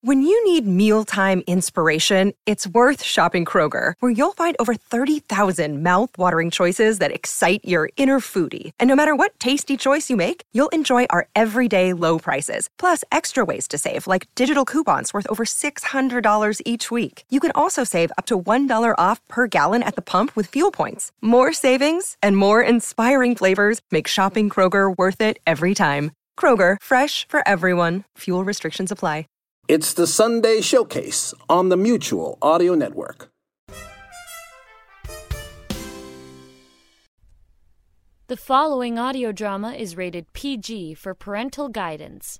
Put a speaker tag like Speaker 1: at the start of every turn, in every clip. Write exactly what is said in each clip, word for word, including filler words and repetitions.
Speaker 1: When you need mealtime inspiration, it's worth shopping Kroger, where you'll find over thirty thousand mouth-watering choices that excite your inner foodie. And no matter what tasty choice you make, you'll enjoy our everyday low prices, plus extra ways to save, like digital coupons worth over six hundred dollars each week. You can also save up to one dollar off per gallon at the pump with fuel points. More savings and more inspiring flavors make shopping Kroger worth it every time. Kroger, fresh for everyone. Fuel restrictions apply.
Speaker 2: It's the Sunday Showcase on the Mutual Audio Network.
Speaker 3: The following audio drama is rated P G for parental guidance.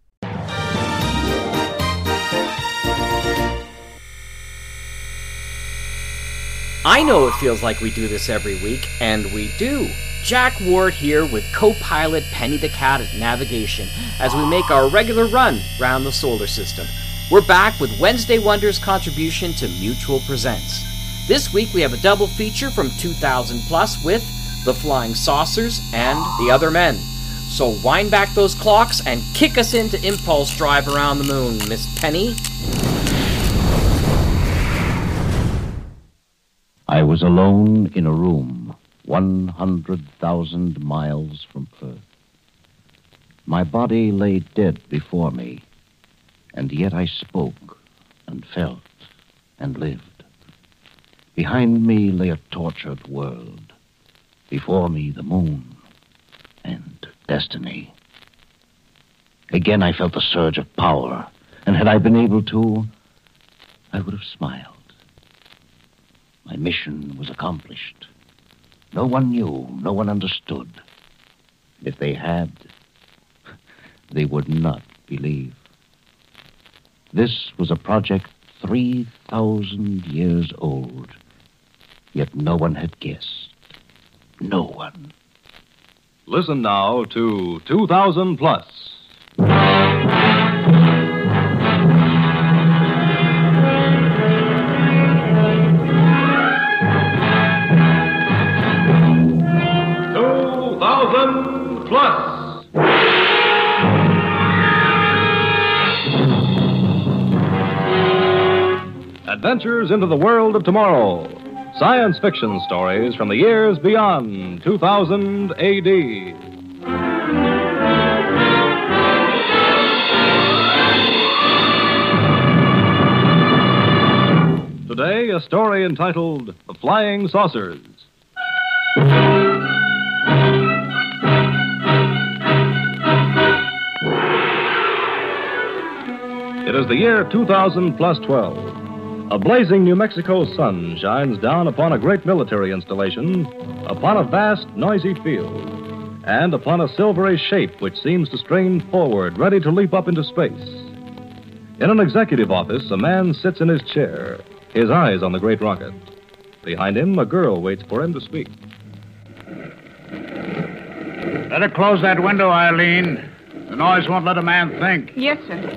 Speaker 4: I know it feels like we do this every week, and we do. Jack Ward here with co-pilot Penny the Cat at Navigation as we make our regular run round the solar system. We're back with Wednesday Wonder's contribution to Mutual Presents. This week we have a double feature from two thousand plus with The Flying Saucers and The Other Men. So wind back those clocks and kick us into Impulse Drive around the moon, Miss Penny.
Speaker 5: I was alone in a room one hundred thousand miles from Earth. My body lay dead before me, and yet I spoke and felt and lived. Behind me lay a tortured world. Before me, the moon and destiny. Again, I felt the surge of power, and had I been able to, I would have smiled. My mission was accomplished. No one knew, no one understood. If they had, they would not believe. This was a project three thousand years old, yet no one had guessed. No one.
Speaker 6: Listen now to two thousand plus. Plus. Adventures into the world of tomorrow. Science fiction stories from the years beyond two thousand A D. Today, a story entitled The Flying Saucers. It is the year two thousand plus twelve. A blazing New Mexico sun shines down upon a great military installation, upon a vast, noisy field, and upon a silvery shape which seems to strain forward, ready to leap up into space. In an executive office, a man sits in his chair, his eyes on the great rocket. Behind him, a girl waits for him to speak.
Speaker 7: Better close that window, Eileen. The noise won't let a man think.
Speaker 8: Yes, sir.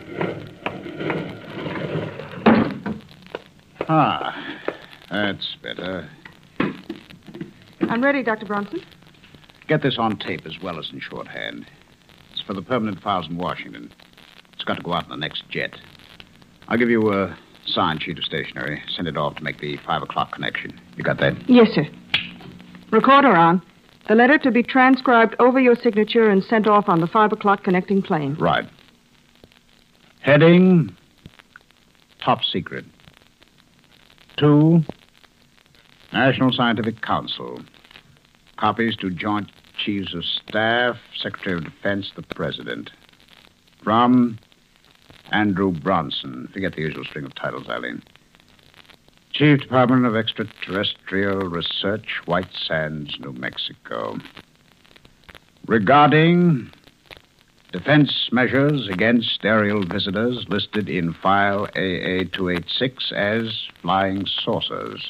Speaker 7: Ah, that's better.
Speaker 8: I'm ready, Doctor Bronson.
Speaker 7: Get this on tape as well as in shorthand. It's for the permanent files in Washington. It's got to go out in the next jet. I'll give you a signed sheet of stationery. Send it off to make the five o'clock connection. You got that?
Speaker 8: Yes, sir. Recorder on. The letter to be transcribed over your signature and sent off on the five o'clock connecting plane.
Speaker 7: Right. Heading, top secret. Two, National Scientific Council. Copies to Joint Chiefs of Staff, Secretary of Defense, the President. From Andrew Bronson. Forget the usual string of titles, Eileen. Chief Department of Extraterrestrial Research, White Sands, New Mexico. Regarding defense measures against aerial visitors listed in file A A two eighty-six as flying saucers.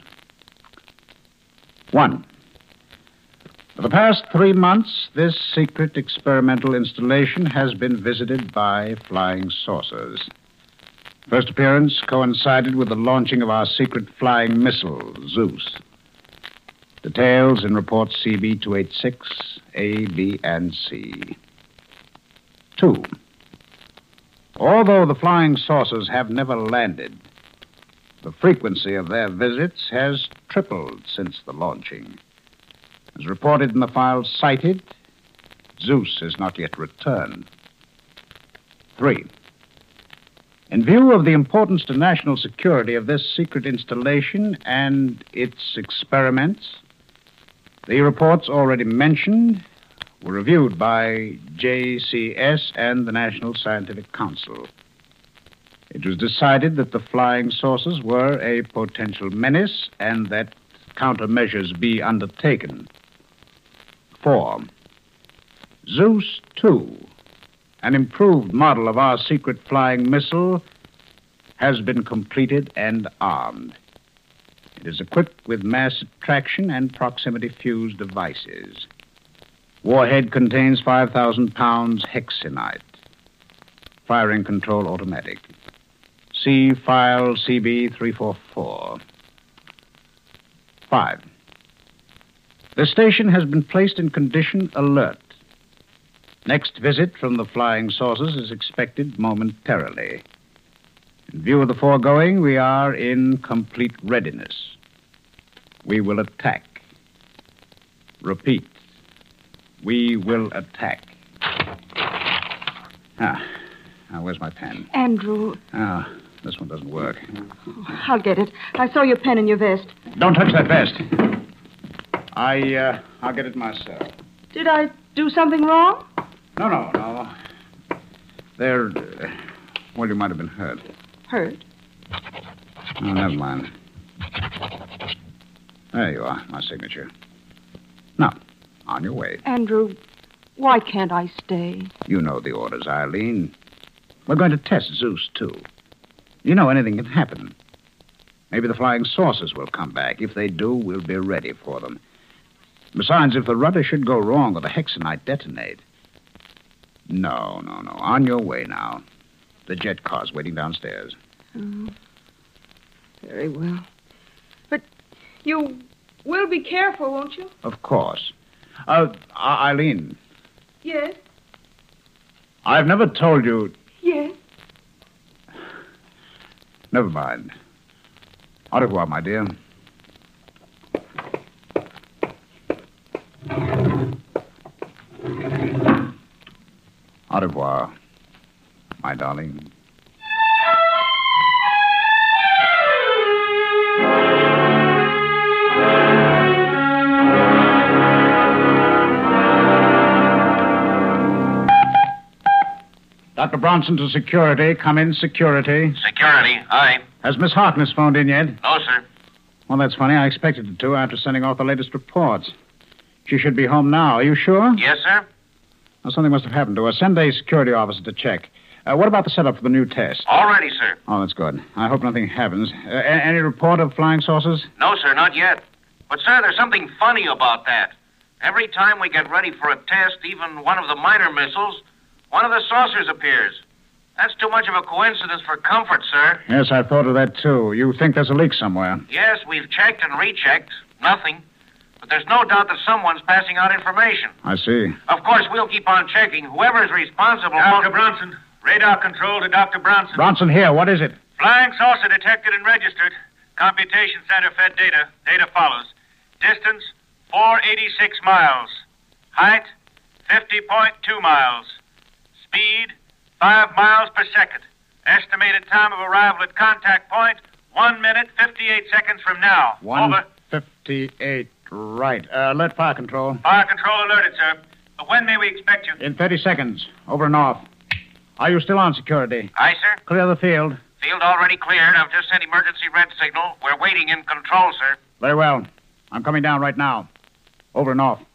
Speaker 7: One. For the past three months, this secret experimental installation has been visited by flying saucers. First appearance coincided with the launching of our secret flying missile, Zeus. Details in report C B two eighty-six, A, B, and C. Two. Although the flying saucers have never landed, the frequency of their visits has tripled since the launching. As reported in the files cited, Zeus has not yet returned. Three. In view of the importance to national security of this secret installation and its experiments, the reports already mentioned were reviewed by J C S and the National Scientific Council. It was decided that the flying saucers were a potential menace and that countermeasures be undertaken. Four. Zeus two, an improved model of our secret flying missile, has been completed and armed. It is equipped with mass attraction and proximity fuse devices. Warhead contains five thousand pounds hexenite. Firing control automatic. See file C B three forty-four. Five. The station has been placed in condition alert. Next visit from the flying saucers is expected momentarily. In view of the foregoing, we are in complete readiness. We will attack. Repeat. We will attack. Ah, now where's my pen?
Speaker 8: Andrew.
Speaker 7: Ah, this one doesn't work.
Speaker 8: I'll get it. I saw your pen in your vest.
Speaker 7: Don't touch that vest. I, uh, I'll get it myself.
Speaker 8: Did I do something wrong?
Speaker 7: No, no, no. There, uh, well, you might have been hurt.
Speaker 8: Hurt?
Speaker 7: Oh, never mind. There you are, my signature. Now, on your way.
Speaker 8: Andrew, why can't I stay?
Speaker 7: You know the orders, Eileen. We're going to test Zeus, too. You know anything can happen. Maybe the flying saucers will come back. If they do, we'll be ready for them. Besides, if the rudder should go wrong or the hexenite detonate. No, no, no. On your way now. The jet car's waiting downstairs.
Speaker 8: Oh, very well. But you will be careful, won't you?
Speaker 7: Of course. Uh, Eileen.
Speaker 8: Yes.
Speaker 7: I've never told you...
Speaker 8: Yes.
Speaker 7: Never mind. Au revoir, my dear. Au revoir, my darling. Doctor Bronson to security. Come in, security.
Speaker 9: Security, aye.
Speaker 7: Has Miss Harkness phoned in yet?
Speaker 9: No, sir.
Speaker 7: Well, that's funny. I expected her to after sending off the latest reports. She should be home now. Are you sure?
Speaker 9: Yes, sir.
Speaker 7: Well, something must have happened to her. Send a security officer to check. Uh, what about the setup for the new test?
Speaker 9: All ready, sir.
Speaker 7: Oh, that's good. I hope nothing happens. Uh, a- any report of flying saucers?
Speaker 9: No, sir, not yet. But, sir, there's something funny about that. Every time we get ready for a test, even one of the minor missiles, one of the saucers appears. That's too much of a coincidence for comfort, sir.
Speaker 7: Yes, I thought of that, too. You think there's a leak somewhere?
Speaker 9: Yes, we've checked and rechecked. Nothing. But there's no doubt that someone's passing out information.
Speaker 7: I see.
Speaker 9: Of course, we'll keep on checking. Whoever is responsible...
Speaker 10: Doctor Bronson. Radar control to Doctor Bronson.
Speaker 7: Bronson here. What is it?
Speaker 10: Flying saucer detected and registered. Computation center fed data. Data follows. Distance, four hundred eighty-six miles. Height, fifty point two miles. Speed, five miles per second. Estimated time of arrival at contact point, one minute, fifty-eight seconds from now.
Speaker 7: One
Speaker 10: Over.
Speaker 7: fifty-eight. Right. Uh, alert fire control.
Speaker 10: Fire control alerted, sir. But when may we expect you?
Speaker 7: In thirty seconds. Over and off. Are you still on security?
Speaker 9: Aye, sir.
Speaker 7: Clear the field.
Speaker 9: Field already cleared. I've just sent emergency red signal. We're waiting in control, sir.
Speaker 7: Very well. I'm coming down right now. Over and off.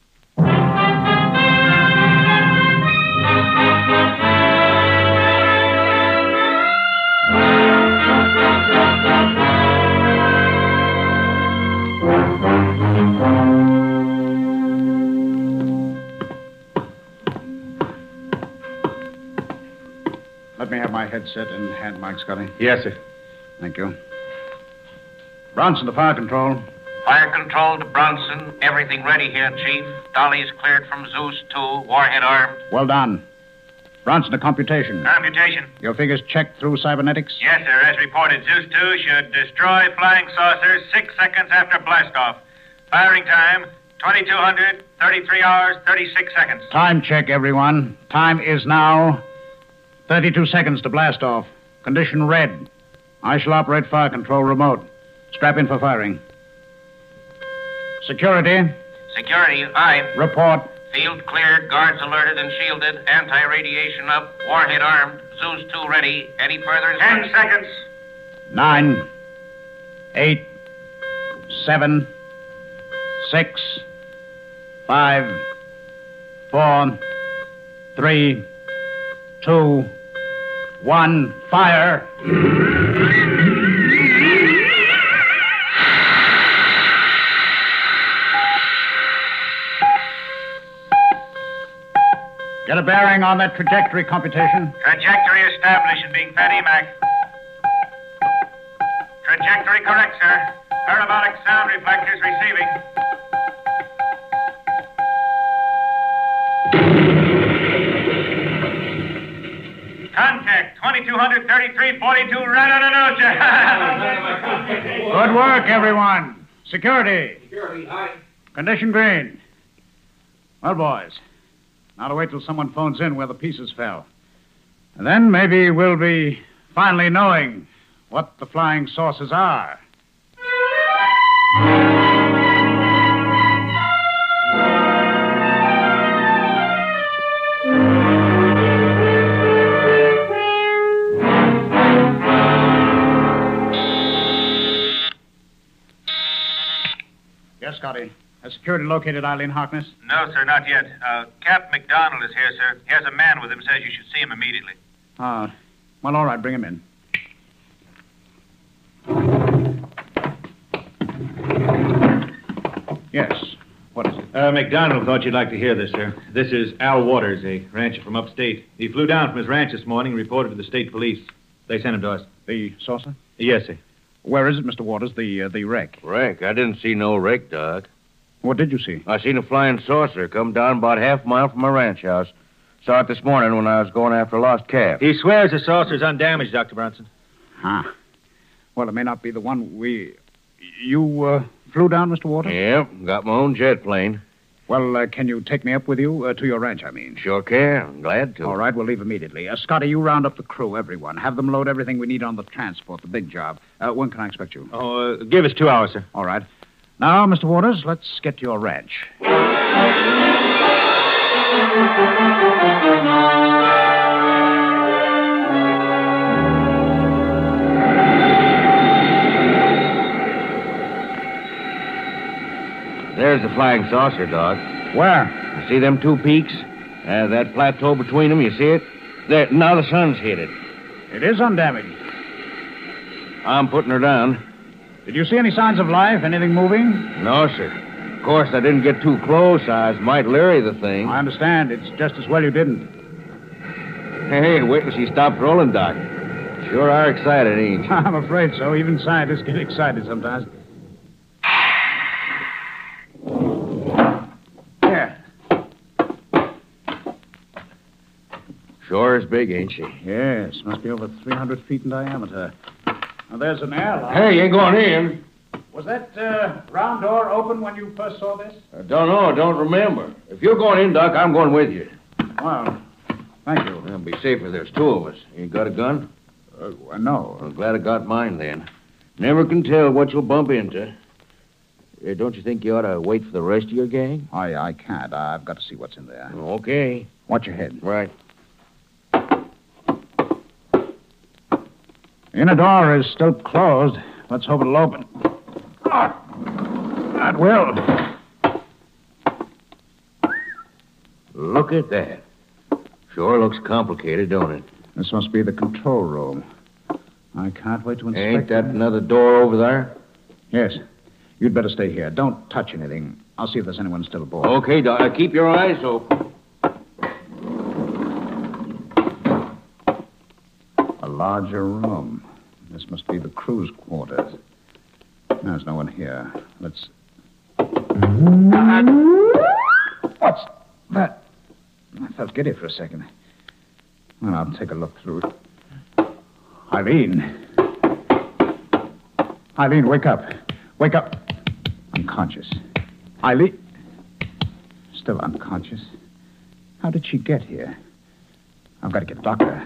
Speaker 7: Let me have my headset and hand mic, Scotty.
Speaker 10: Yes, sir.
Speaker 7: Thank you. Bronson to fire control.
Speaker 9: Fire control to Bronson. Everything ready here, Chief. Dolly's cleared from Zeus two. Warhead armed.
Speaker 7: Well done. Bronson, a computation.
Speaker 10: Computation.
Speaker 7: Your figures checked through cybernetics?
Speaker 10: Yes, sir. As reported, Zeus two should destroy flying saucers six seconds after blastoff. Firing time, twenty-two hundred, thirty-three hours, thirty-six seconds.
Speaker 7: Time check, everyone. Time is now thirty-two seconds to blast off. Condition red. I shall operate fire control remote. Strap in for firing. Security.
Speaker 9: Security, aye.
Speaker 7: Report.
Speaker 9: Field cleared, guards alerted and shielded, anti-radiation up, warhead armed, Zeus two ready. Any further
Speaker 10: Ten
Speaker 9: instructions?
Speaker 10: seconds.
Speaker 7: Nine. Eight. Seven. Six. Five. Four. Three. Two. One. Fire. Get a bearing on that trajectory computation.
Speaker 10: Trajectory established in being Fat E MAC. Trajectory correct, sir. Parabolic sound reflectors receiving. Contact twenty-two thirty-three forty-two right on the nose.
Speaker 7: Good work, everyone. Security.
Speaker 9: Security, aye.
Speaker 7: Condition green. Well, boys, now to wait till someone phones in where the pieces fell. And then maybe we'll be finally knowing what the flying saucers are. Yes, Scotty. Has security located Eileen Harkness?
Speaker 10: No, sir, not yet. Uh, Cap McDonald is here, sir. He has a man with him, says you should see him immediately.
Speaker 7: Ah, uh, well, all right, bring him in. Yes. What is it?
Speaker 11: Uh, McDonald thought you'd like to hear this, sir. This is Al Waters, a rancher from upstate. He flew down from his ranch this morning and reported to the state police. They sent him to us.
Speaker 7: The saucer?
Speaker 11: Yes, sir.
Speaker 7: Where is it, Mister Waters, the uh, the wreck?
Speaker 5: Wreck? I didn't see no wreck, Doc.
Speaker 7: What did you see?
Speaker 5: I seen a flying saucer come down about half a mile from my ranch house. Saw it this morning when I was going after a lost calf.
Speaker 11: He swears the saucer's undamaged, Doctor Bronson.
Speaker 7: Huh. Well, it may not be the one we... You uh, flew down, Mister Waters?
Speaker 5: Yep, got my own jet plane.
Speaker 7: Well, uh, can you take me up with you? Uh, to your ranch, I mean.
Speaker 5: Sure can. Glad to.
Speaker 7: All right, we'll leave immediately. Uh, Scotty, you round up the crew, everyone. Have them load everything we need on the transport, the big job. Uh, when can I expect you?
Speaker 11: Oh, uh, give us two hours, sir.
Speaker 7: All right. Now, Mister Waters, let's get to your ranch.
Speaker 5: There's the flying saucer, Doc.
Speaker 7: Where?
Speaker 5: You see them two peaks? Uh, that plateau between them, you see it? There, now the sun's hit it.
Speaker 7: It is undamaged.
Speaker 5: I'm putting her down.
Speaker 7: Did you see any signs of life? Anything moving?
Speaker 5: No, sir. Of course, I didn't get too close. I was might leery of the thing.
Speaker 7: I understand. It's just as well you didn't.
Speaker 5: Hey, wait till she stops rolling, Doc. Sure are excited, ain't you?
Speaker 7: I'm afraid so. Even scientists get excited sometimes. There.
Speaker 5: Sure is big, ain't she?
Speaker 7: Yes, must be over three hundred feet in diameter. Now, there's an airlock.
Speaker 5: Hey, you ain't going in.
Speaker 7: Was that uh, round door open when you first saw this?
Speaker 5: I don't know. Don't remember. If you're going in, Doc, I'm going with you.
Speaker 7: Well, thank you.
Speaker 5: It'll be safer. There's two of us. You got a gun?
Speaker 7: Uh, no.
Speaker 5: I'm glad I got mine then. Never can tell what you'll bump into. Uh, don't you think you ought to wait for the rest of your gang?
Speaker 7: I, I can't. I've got to see what's in there.
Speaker 5: Okay.
Speaker 7: Watch your head.
Speaker 5: Right.
Speaker 7: The inner door is still closed. Let's hope it'll open. Oh, that will.
Speaker 5: Look at that. Sure looks complicated, don't it?
Speaker 7: This must be the control room. I can't wait to inspect
Speaker 5: Ain't that
Speaker 7: it.
Speaker 5: another door over there?
Speaker 7: Yes. You'd better stay here. Don't touch anything. I'll see if there's anyone still aboard.
Speaker 5: Okay, Doc. Uh, keep your eyes open.
Speaker 7: A larger room. This must be the crew's quarters. There's no one here. Let's... Uh, what's that? I felt giddy for a second. Well, I'll take a look through it. Eileen. Eileen, wake up. Wake up. Unconscious. Eileen. Still unconscious. How did she get here? I've got to get a doctor.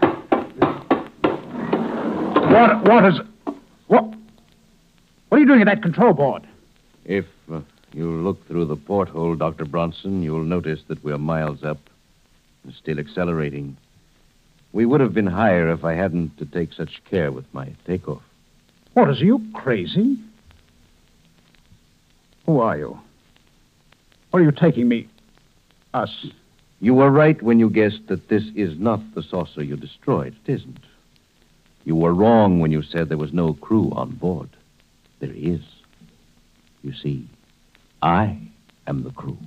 Speaker 7: What? What is... What? What are you doing at that control board?
Speaker 5: If uh, you look through the porthole, Doctor Bronson, you'll notice that we're miles up and still accelerating. We would have been higher if I hadn't to take such care with my takeoff.
Speaker 7: What, is you crazy? Who are you? Where are you taking me? Us?
Speaker 5: You were right when you guessed that this is not the saucer you destroyed. It isn't. You were wrong when you said there was no crew on board. There is. You see, I am the crew.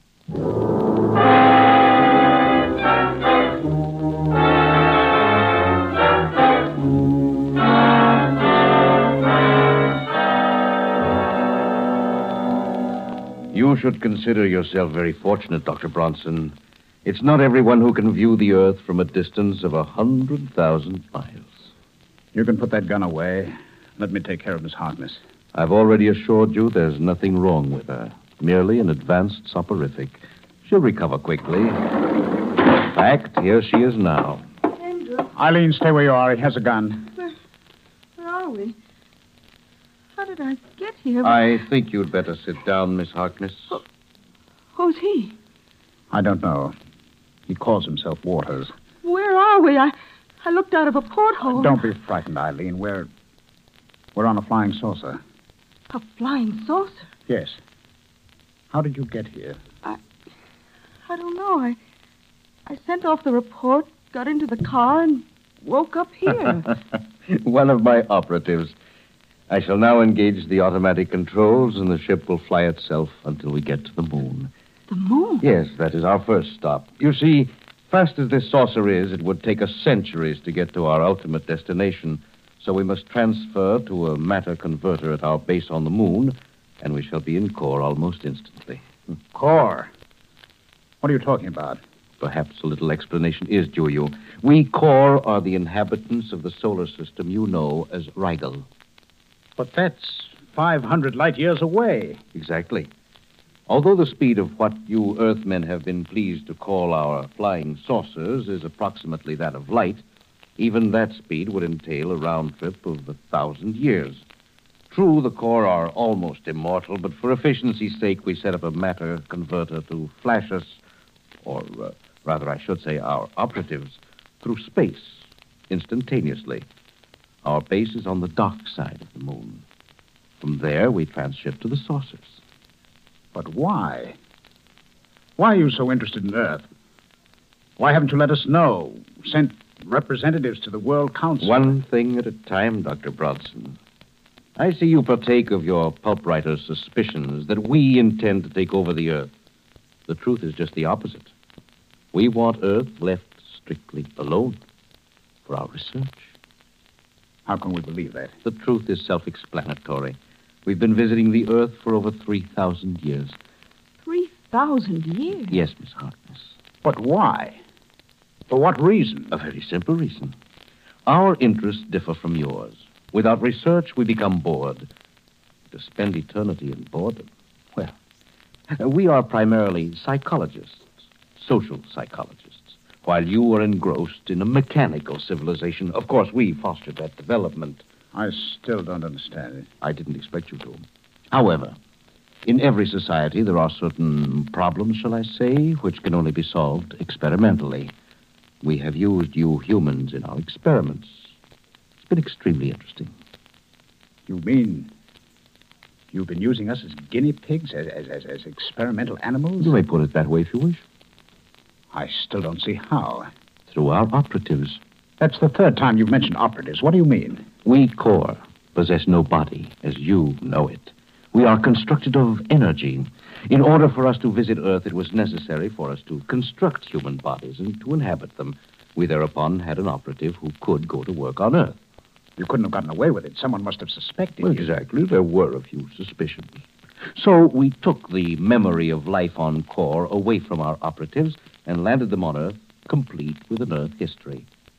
Speaker 5: You should consider yourself very fortunate, Doctor Bronson. It's not everyone who can view the Earth from a distance of a hundred thousand miles.
Speaker 7: You can put that gun away. Let me take care of Miss Harkness.
Speaker 5: I've already assured you there's nothing wrong with her. Merely an advanced soporific. She'll recover quickly. In fact, here she is now.
Speaker 8: Andrew.
Speaker 7: Eileen, stay where you are. He has a gun.
Speaker 8: Where, where are we? How did I get here?
Speaker 5: I think you'd better sit down, Miss Harkness.
Speaker 8: Oh, who's he?
Speaker 7: I don't know. He calls himself Waters.
Speaker 8: Where are we? I, I looked out of a porthole.
Speaker 7: Don't be frightened, Eileen. We're... We're on a flying saucer.
Speaker 8: A flying saucer?
Speaker 7: Yes. How did you get here?
Speaker 8: I... I don't know. I... I sent off the report, got into the car, and woke up here.
Speaker 5: One of my operatives. I shall now engage the automatic controls, and the ship will fly itself until we get to the moon.
Speaker 8: The moon?
Speaker 5: Yes, that is our first stop. You see, fast as this saucer is, it would take us centuries to get to our ultimate destination. So we must transfer to a matter converter at our base on the moon, and we shall be in core almost instantly.
Speaker 7: Core? What are you talking about?
Speaker 5: Perhaps a little explanation is due you. We core are the inhabitants of the solar system you know as Rigel.
Speaker 7: But that's five hundred light years away.
Speaker 5: Exactly. Although the speed of what you Earthmen have been pleased to call our flying saucers is approximately that of light, even that speed would entail a round trip of a thousand years. True, the core are almost immortal, but for efficiency's sake, we set up a matter converter to flash us, or uh, rather, I should say, our operatives, through space, instantaneously. Our base is on the dark side of the moon. From there, we transship to the saucers.
Speaker 7: But why? Why are you so interested in Earth? Why haven't you let us know? Sent representatives to the World Council?
Speaker 5: One thing at a time, Doctor Bronson. I see you partake of your pulp writer's suspicions that we intend to take over the Earth. The truth is just the opposite. We want Earth left strictly alone for our research.
Speaker 7: How can we believe that?
Speaker 5: The truth is self-explanatory. We've been visiting the Earth for over three thousand years.
Speaker 8: three thousand years?
Speaker 5: Yes, Miss Harkness.
Speaker 7: But why? For what reason?
Speaker 5: A very simple reason. Our interests differ from yours. Without research, we become bored. To spend eternity in boredom, well, we are primarily psychologists, social psychologists, while you are engrossed in a mechanical civilization. Of course, we fostered that development.
Speaker 7: I still don't understand it.
Speaker 5: I didn't expect you to. However, in every society, there are certain problems, shall I say, which can only be solved experimentally. We have used you humans in our experiments. It's been extremely interesting.
Speaker 7: You mean you've been using us as guinea pigs, as, as, as, as experimental animals?
Speaker 5: You may put it that way if you wish.
Speaker 7: I still don't see how.
Speaker 5: Through our operatives.
Speaker 7: That's the third time you've mentioned operatives. What do you mean?
Speaker 5: We, core, possess no body as you know it. We are constructed of energy. In order for us to visit Earth, it was necessary for us to construct human bodies and to inhabit them. We thereupon had an operative who could go to work on Earth.
Speaker 7: You couldn't have gotten away with it. Someone must have suspected
Speaker 5: well,
Speaker 7: you.
Speaker 5: Exactly. There were a few suspicions. So we took the memory of life on Core away from our operatives and landed them on Earth, complete with an Earth history.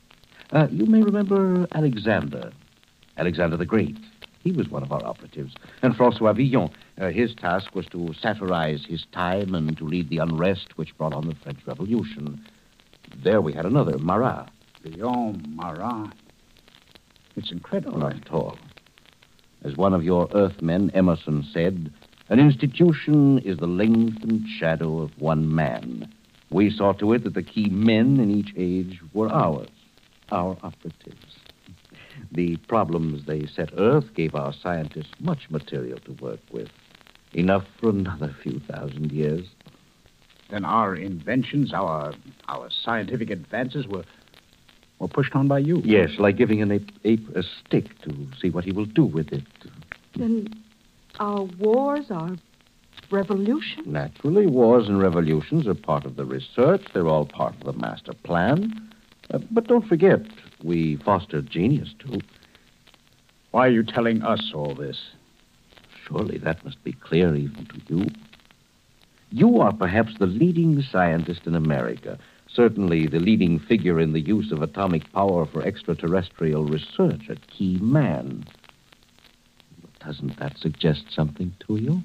Speaker 5: Uh, you may remember Alexander. Alexander the Great. He was one of our operatives. And Francois Villon. Uh, his task was to satirize his time and to lead the unrest which brought on the French Revolution. There we had another, Marat.
Speaker 7: Villon, Marat. It's incredible.
Speaker 5: Not at all. As one of your Earthmen, Emerson, said, an institution is the lengthened shadow of one man. We saw to it that the key men in each age were ours, our operatives. The problems they set Earth gave our scientists much material to work with. Enough for another few thousand years.
Speaker 7: Then our inventions, our our scientific advances were, were pushed on by you.
Speaker 5: Yes, like giving an ape, ape a stick to see what he will do with it.
Speaker 8: Then our wars, our revolution?
Speaker 5: Naturally, wars and revolutions are part of the research. They're all part of the master plan. Uh, but don't forget, we fostered genius, too.
Speaker 7: Why are you telling us all this?
Speaker 5: Surely that must be clear even to you. You are perhaps the leading scientist in America, certainly the leading figure in the use of atomic power for extraterrestrial research, a key man. Doesn't that suggest something to you?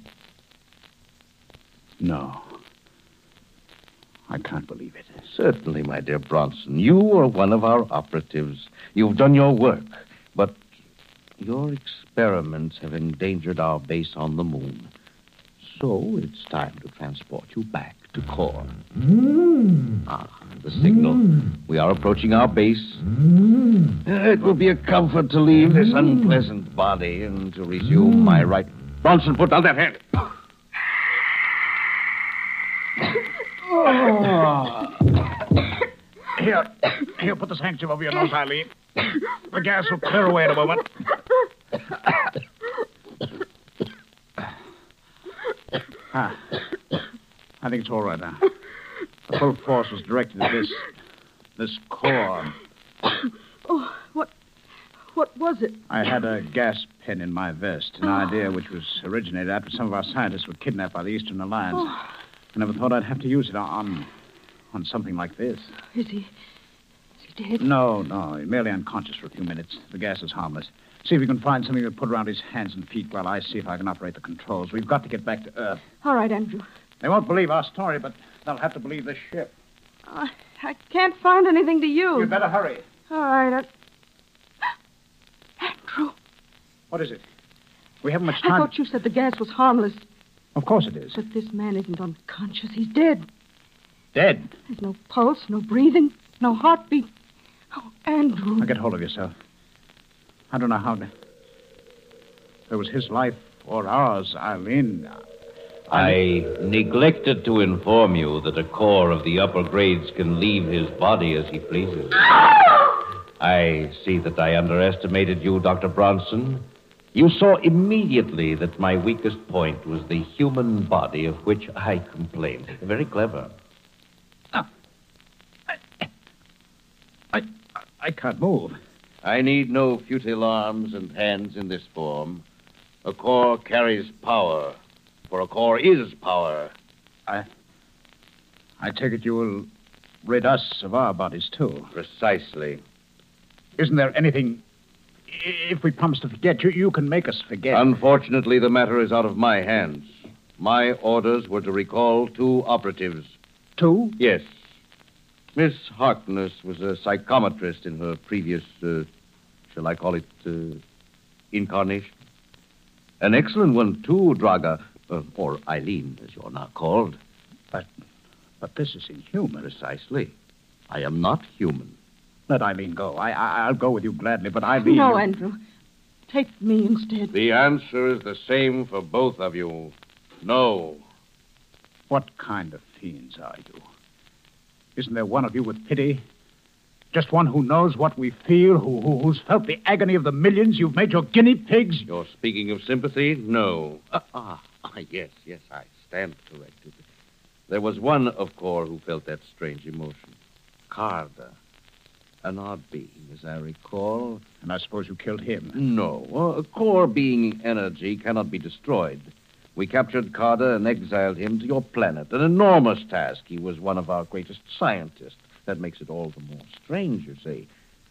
Speaker 7: No. I can't believe it.
Speaker 5: Certainly, my dear Bronson. You are one of our operatives. You've done your work, but your experiments have endangered our base on the moon. So it's time to transport you back to Core. Mm. Ah, the signal. Mm. We are approaching our base. Mm. It will be a comfort to leave this unpleasant body and to resume mm. my right. Bronson, put down that hand.
Speaker 7: Oh. Here, here, put this handkerchief over your nose, Eileen. The gas will clear away in a moment. Ah, I think it's all right now. The full force was directed at this, this core.
Speaker 8: Oh, what, what was it?
Speaker 7: I had a gas pen in my vest, an oh. idea which was originated after some of our scientists were kidnapped by the Eastern Alliance. Oh. I never thought I'd have to use it on, on something like this.
Speaker 8: Is he, is he dead?
Speaker 7: No, no, he's merely unconscious for a few minutes. The gas is harmless. See if you can find something to put around his hands and feet while I see if I can operate the controls. We've got to get back to Earth.
Speaker 8: All right, Andrew.
Speaker 7: They won't believe our story, but they'll have to believe this ship.
Speaker 8: Uh, I can't find anything to use.
Speaker 7: You'd better hurry.
Speaker 8: All right. I... Andrew.
Speaker 7: What is it? We haven't much time.
Speaker 8: I thought you said the gas was harmless.
Speaker 7: Of course it is.
Speaker 8: But this man isn't unconscious. He's dead.
Speaker 7: Dead?
Speaker 8: There's no pulse, no breathing, no heartbeat. Oh, Andrew.
Speaker 7: Now get hold of yourself. I don't know how to... It was his life or ours, Eileen.
Speaker 5: I neglected to inform you that a core of the upper grades can leave his body as he pleases. I see that I underestimated you, Doctor Bronson. You saw immediately that my weakest point was the human body of which I complained. Very clever.
Speaker 7: Oh. I, I, I can't move.
Speaker 5: I need no futile arms and hands in this form. A core carries power, for a core is power.
Speaker 7: I... I take it you will rid us of our bodies, too.
Speaker 5: Precisely.
Speaker 7: Isn't there anything... If we promise to forget you, you can make us forget.
Speaker 5: Unfortunately, the matter is out of my hands. My orders were to recall two operatives.
Speaker 7: Two?
Speaker 5: Yes. Miss Harkness was a psychometrist in her previous, uh, shall I call it, uh, incarnation. An excellent one, too, Draga, uh, or Eileen, as you're now called.
Speaker 7: But, but this is inhuman.
Speaker 5: Precisely. I am not human.
Speaker 7: Let Eileen go. I, I, I'll go with you gladly, but Eileen...
Speaker 8: No, Andrew. Take me instead.
Speaker 5: The answer is the same for both of you. No.
Speaker 7: What kind of fiends are you? Isn't there one of you with pity? Just one who knows what we feel, who, who who's felt the agony of the millions you've made your guinea pigs?
Speaker 5: You're speaking of sympathy? No. Ah, ah, ah yes, yes, I stand corrected. There was one of Core who felt that strange emotion. Carter. An odd being, as I recall.
Speaker 7: And I suppose you killed him?
Speaker 5: No. A core being energy cannot be destroyed. We captured Carter and exiled him to your planet. An enormous task. He was one of our greatest scientists. That makes it all the more strange, you see.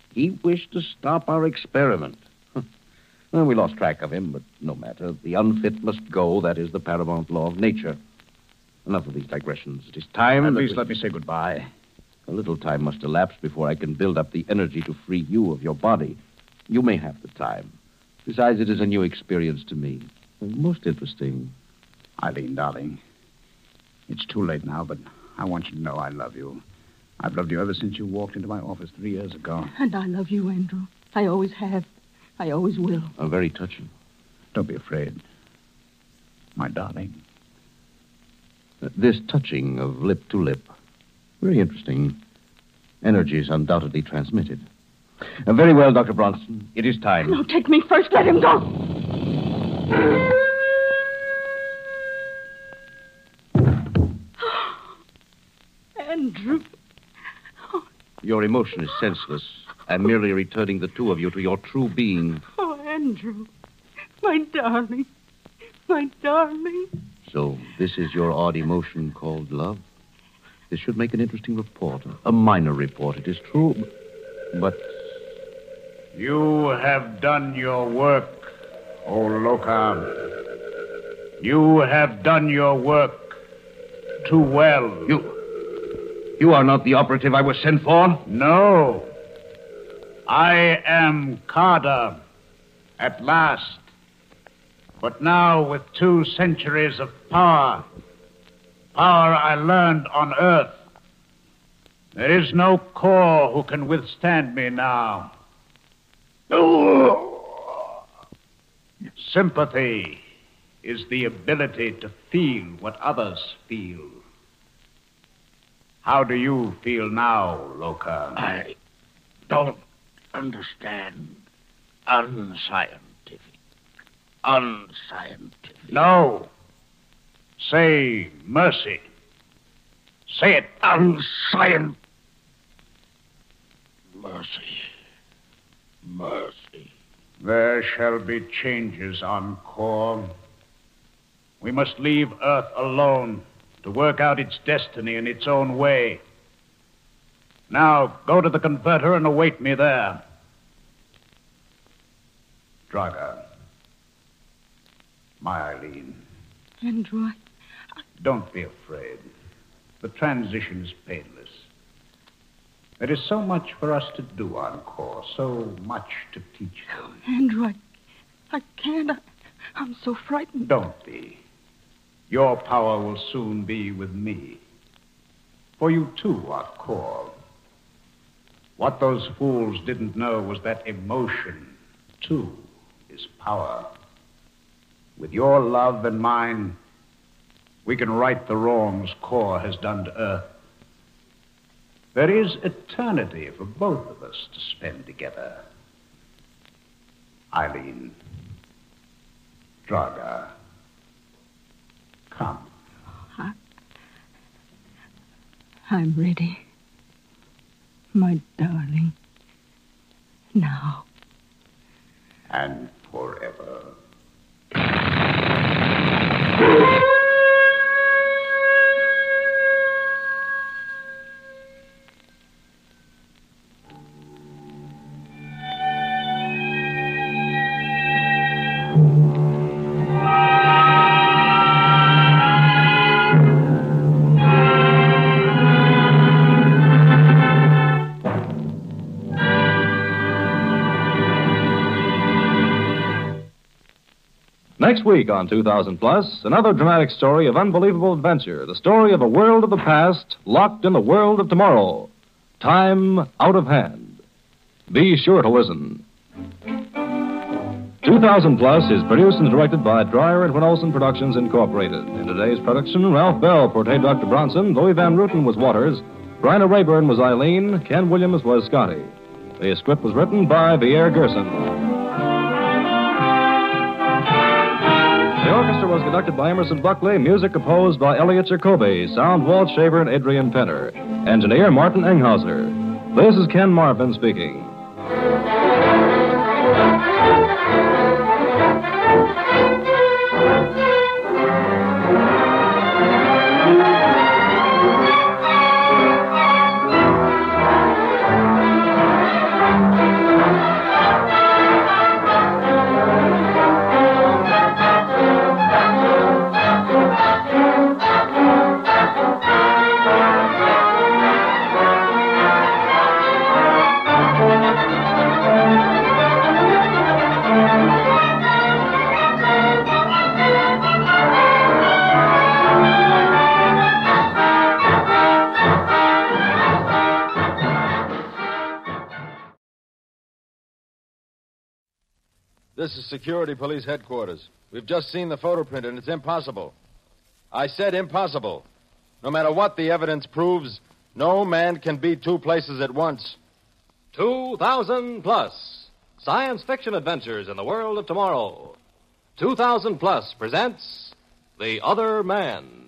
Speaker 5: He wished to stop our experiment. Well, we lost track of him, but no matter. The unfit must go. That is the paramount law of nature. Enough of these digressions. It is time...
Speaker 7: At least we... let me say goodbye.
Speaker 5: A little time must elapse before I can build up the energy to free you of your body. You may have the time. Besides, it is a new experience to me. Most interesting.
Speaker 7: Eileen, darling, it's too late now, but I want you to know I love you. I've loved you ever since you walked into my office three years ago.
Speaker 8: And I love you, Andrew. I always have. I always will.
Speaker 5: Oh, very touching.
Speaker 7: Don't be afraid. My darling.
Speaker 5: Uh, this touching of lip to lip. Very interesting. Energy is undoubtedly transmitted. Uh, very well, Doctor Bronson. It is time.
Speaker 8: No, take me first. Let him go. Andrew.
Speaker 5: Your emotion is senseless. I'm merely returning the two of you to your true being.
Speaker 8: Oh, Andrew. My darling. My darling.
Speaker 5: So this is your odd emotion called love? This should make an interesting report. A minor report, it is true. But...
Speaker 7: You have done your work, O Loka. You have done your work too well.
Speaker 5: You... You are not the operative I was sent for?
Speaker 7: No. I am Carter, at last. But now with two centuries of power, power I learned on Earth, there is no core who can withstand me now. Sympathy is the ability to feel what others feel. How do you feel now, Loka?
Speaker 12: I don't understand. Unscientific. Unscientific.
Speaker 7: No. Say mercy. Say it.
Speaker 12: Unscientific. Mercy. Mercy.
Speaker 7: There shall be changes on Kor. We must leave Earth alone to work out its destiny in its own way. Now, go to the converter and await me there. Draga. My Eileen.
Speaker 8: Andrew, I...
Speaker 7: Don't be afraid. The transition is painless. There is so much for us to do on Kor, so much to teach them.
Speaker 8: Andrew, I, I can't. I, I'm so frightened.
Speaker 7: Don't be. Your power will soon be with me. For you, too, are Kor. What those fools didn't know was that emotion, too, is power. With your love and mine, we can right the wrongs Kor has done to Earth. There is eternity for both of us to spend together. Eileen. Draga. Come.
Speaker 8: I, I'm ready. My darling. Now.
Speaker 7: And forever.
Speaker 6: Next week on two thousand Plus, another dramatic story of unbelievable adventure. The story of a world of the past locked in the world of tomorrow. Time out of hand. Be sure to listen. two thousand Plus is produced and directed by Dreyer and Van Olsen Productions, Incorporated. In today's production, Ralph Bell portrayed Doctor Bronson, Louis Van Ruten was Waters, Bryna Rayburn was Eileen, Ken Williams was Scotty. The script was written by Pierre Gerson. The orchestra was conducted by Emerson Buckley, music composed by Elliot Jacoby, sound Walt Shaver and Adrian Penner, engineer Martin Enghauser. This is Ken Marvin speaking.
Speaker 13: Thank you. This is Security Police Headquarters. We've just seen the photo print, and it's impossible. I said impossible. No matter what the evidence proves, no man can be two places at once.
Speaker 14: two thousand plus. Science fiction adventures in the world of tomorrow. two thousand plus presents The Other Man.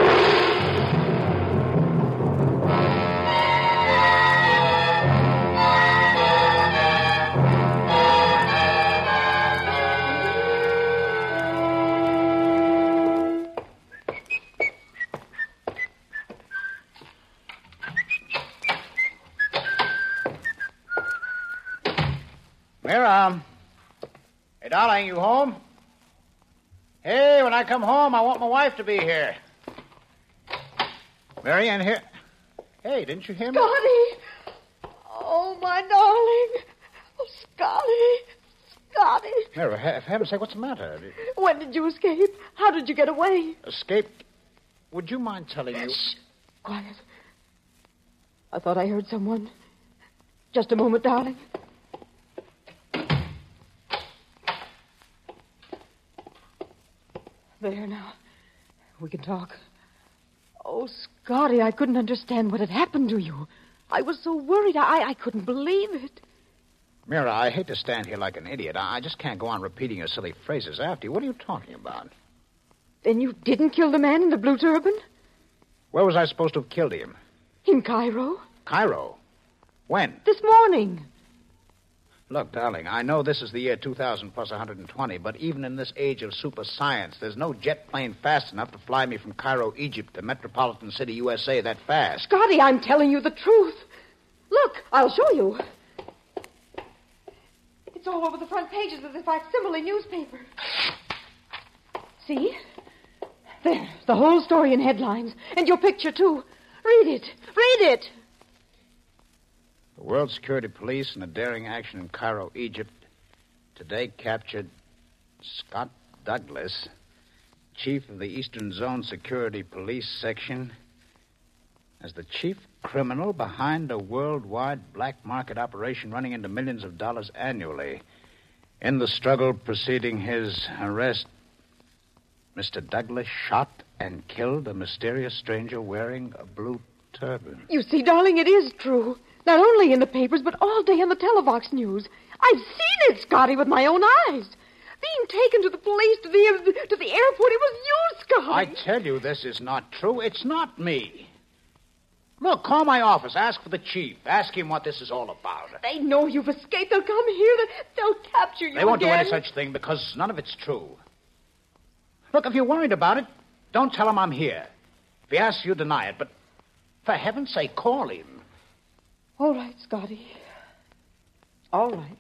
Speaker 7: Mira. Hey, darling, you home? Hey, when I come home, I want my wife to be here. Mary Ann here. Hey, didn't you hear me?
Speaker 8: Scotty! Oh, my darling. Oh, Scotty. Scotty.
Speaker 7: Mary, for heaven's sake, what's the matter?
Speaker 8: When did you escape? How did you get away?
Speaker 7: Escape? Would you mind telling me?
Speaker 8: Shh. Quiet. I thought I heard someone. Just a moment, darling. There now. We can talk. Oh, Scotty, I couldn't understand what had happened to you. I was so worried. I, I couldn't believe it.
Speaker 7: Mira, I hate to stand here like an idiot. I, I just can't go on repeating your silly phrases after you. What are you talking about?
Speaker 8: Then you didn't kill the man in the blue turban?
Speaker 7: Where was I supposed to have killed him?
Speaker 8: In Cairo.
Speaker 7: Cairo? When?
Speaker 8: This morning.
Speaker 7: Look, darling, I know this is the year two thousand plus one hundred twenty, but even in this age of super science, there's no jet plane fast enough to fly me from Cairo, Egypt to Metropolitan City, U S A that fast.
Speaker 8: Scotty, I'm telling you the truth. Look, I'll show you. It's all over the front pages of the facsimile newspaper. See? There, the whole story in headlines. And your picture, too. Read it. Read it.
Speaker 7: The World Security Police, in a daring action in Cairo, Egypt, today captured Scott Douglas, chief of the Eastern Zone Security Police Section, as the chief criminal behind a worldwide black market operation running into millions of dollars annually. In the struggle preceding his arrest, Mister Douglas shot and killed a mysterious stranger wearing a blue turban.
Speaker 8: You see, darling, it is true. Not only in the papers, but all day on the Televox News. I've seen it, Scotty, with my own eyes. Being taken to the police, to the to the airport, it was you, Scotty.
Speaker 7: I tell you this is not true. It's not me. Look, call my office. Ask for the chief. Ask him what this is all about.
Speaker 8: They know you've escaped. They'll come here. They'll capture you
Speaker 7: They won't
Speaker 8: again.
Speaker 7: do any such thing because none of it's true. Look, if you're worried about it, don't tell him I'm here. If he asks you, deny it. But for heaven's sake, call him.
Speaker 8: All right, Scotty. All right.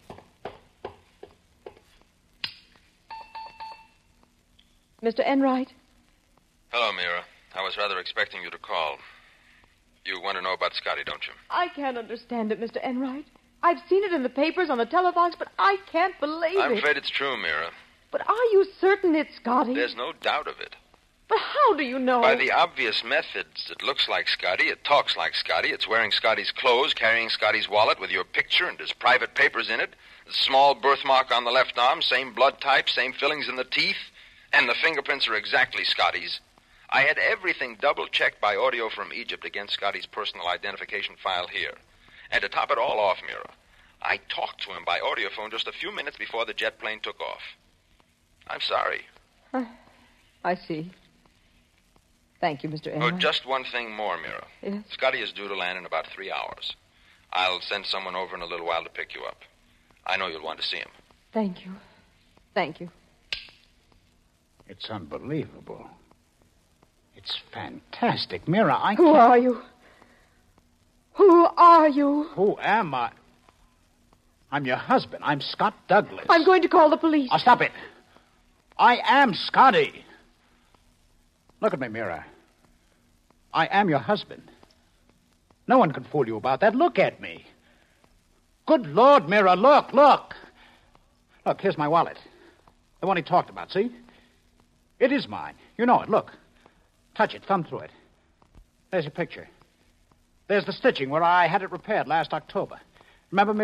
Speaker 8: Mister Enright?
Speaker 15: Hello, Mira. I was rather expecting you to call. You want to know about Scotty, don't you?
Speaker 8: I can't understand it, Mister Enright. I've seen it in the papers, on the Televox, but I can't believe
Speaker 15: I'm
Speaker 8: it.
Speaker 15: afraid it's true, Mira.
Speaker 8: But are you certain it's Scotty?
Speaker 15: There's no doubt of it.
Speaker 8: But how do you know?
Speaker 15: By the obvious methods. It looks like Scotty. It talks like Scotty. It's wearing Scotty's clothes, carrying Scotty's wallet with your picture and his private papers in it. The small birthmark on the left arm, same blood type, same fillings in the teeth. And the fingerprints are exactly Scotty's. I had everything double-checked by audio from Egypt against Scotty's personal identification file here. And to top it all off, Mira, I talked to him by audiophone just a few minutes before the jet plane took off. I'm sorry.
Speaker 8: Uh, I see. Thank you, Mister
Speaker 15: Oh,
Speaker 8: Enright.
Speaker 15: just one thing more, Mira.
Speaker 8: Yes?
Speaker 15: Scotty is due to land in about three hours. I'll send someone over in a little while to pick you up. I know you'll want to see him.
Speaker 8: Thank you. Thank you.
Speaker 7: It's unbelievable. It's fantastic. Mira, I
Speaker 8: Who
Speaker 7: can't...
Speaker 8: are you? Who are you?
Speaker 7: Who am I? I'm your husband. I'm Scott Douglas.
Speaker 8: I'm going to call the police.
Speaker 7: Oh, stop it. I am Scotty. Look at me, Mira. I am your husband. No one can fool you about that. Look at me. Good Lord, Mira, look, look. Look, here's my wallet. The one he talked about, see? It is mine. You know it. Look. Touch it. Thumb through it. There's your picture. There's the stitching where I had it repaired last October. Remember, Mira?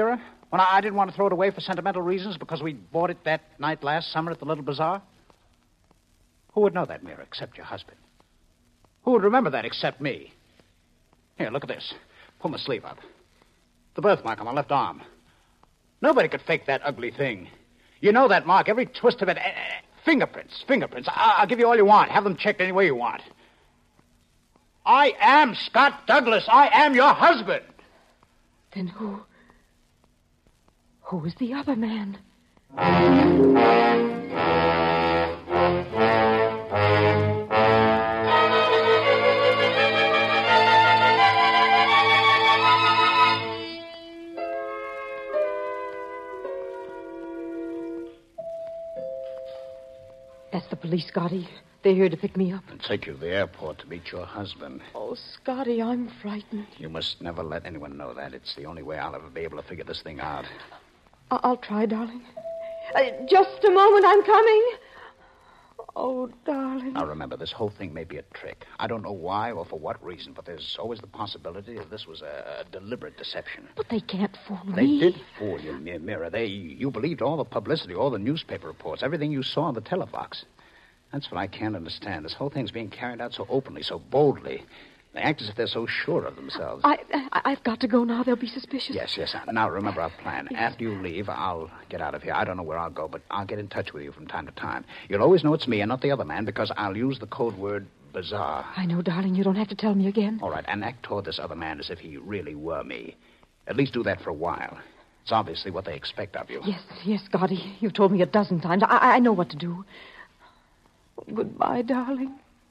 Speaker 7: When I, I didn't want to throw it away for sentimental reasons because we bought it that night last summer at the Little Bazaar? Who would know that, Mira, except your husband? Who would remember that except me? Here, look at this. Pull my sleeve up. The birthmark on my left arm. Nobody could fake that ugly thing. You know that mark, every twist of it. Uh, fingerprints, fingerprints. I- I'll give you all you want. Have them checked any way you want. I am Scott Douglas. I am your husband.
Speaker 8: Then who... Who is the other man? That's the police, Scotty. They're here to pick me up.
Speaker 7: And take you to the airport to meet your husband.
Speaker 8: Oh, Scotty, I'm frightened.
Speaker 7: You must never let anyone know that. It's the only way I'll ever be able to figure this thing out.
Speaker 8: I- I'll try, darling. Uh, just a moment, I'm coming. Oh, darling.
Speaker 7: Now, remember, this whole thing may be a trick. I don't know why or for what reason, but there's always the possibility that this was a, a deliberate deception.
Speaker 8: But they can't fool
Speaker 7: They
Speaker 8: me.
Speaker 7: did fool you, Mi- Mira. They, you believed all the publicity, all the newspaper reports, everything you saw on the televox. That's what I can't understand. This whole thing's being carried out so openly, so boldly. They act as if they're so sure of themselves.
Speaker 8: I, I, I've got to go now. They'll be suspicious.
Speaker 7: Yes, yes. Now, remember our plan. After you leave, I'll get out of here. I don't know where I'll go, but I'll get in touch with you from time to time. You'll always know it's me and not the other man because I'll use the code word bizarre.
Speaker 8: I know, darling. You don't have to tell me again.
Speaker 7: All right, and act toward this other man as if he really were me. At least do that for a while. It's obviously what they expect of you.
Speaker 8: Yes, yes, Scotty. You've told me a dozen times. I, I know what to do. Goodbye, darling.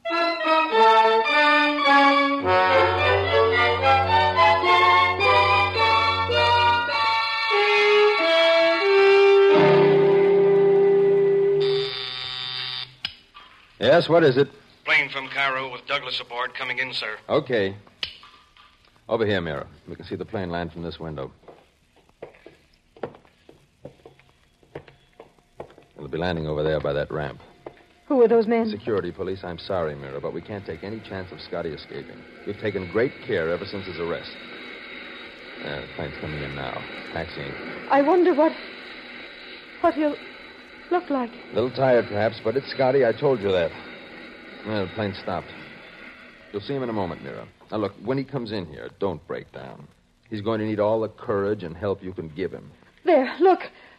Speaker 13: Yes, what is it?
Speaker 16: Plane from Cairo with Douglas aboard coming in, sir.
Speaker 13: Okay. Over here, Mira. We can see the plane land from this window. It'll be landing over there by that ramp.
Speaker 8: Who are those men?
Speaker 13: Security police. I'm sorry, Mira, but we can't take any chance of Scotty escaping. We've taken great care ever since his arrest. Yeah, the plane's coming in now. Taxiing.
Speaker 8: I wonder what... what he'll look like.
Speaker 13: A little tired, perhaps, but it's Scotty. I told you that. Well, the plane stopped. You'll see him in a moment, Mira. Now, look, when he comes in here, don't break down. He's going to need all the courage and help you can give him.
Speaker 8: There, look.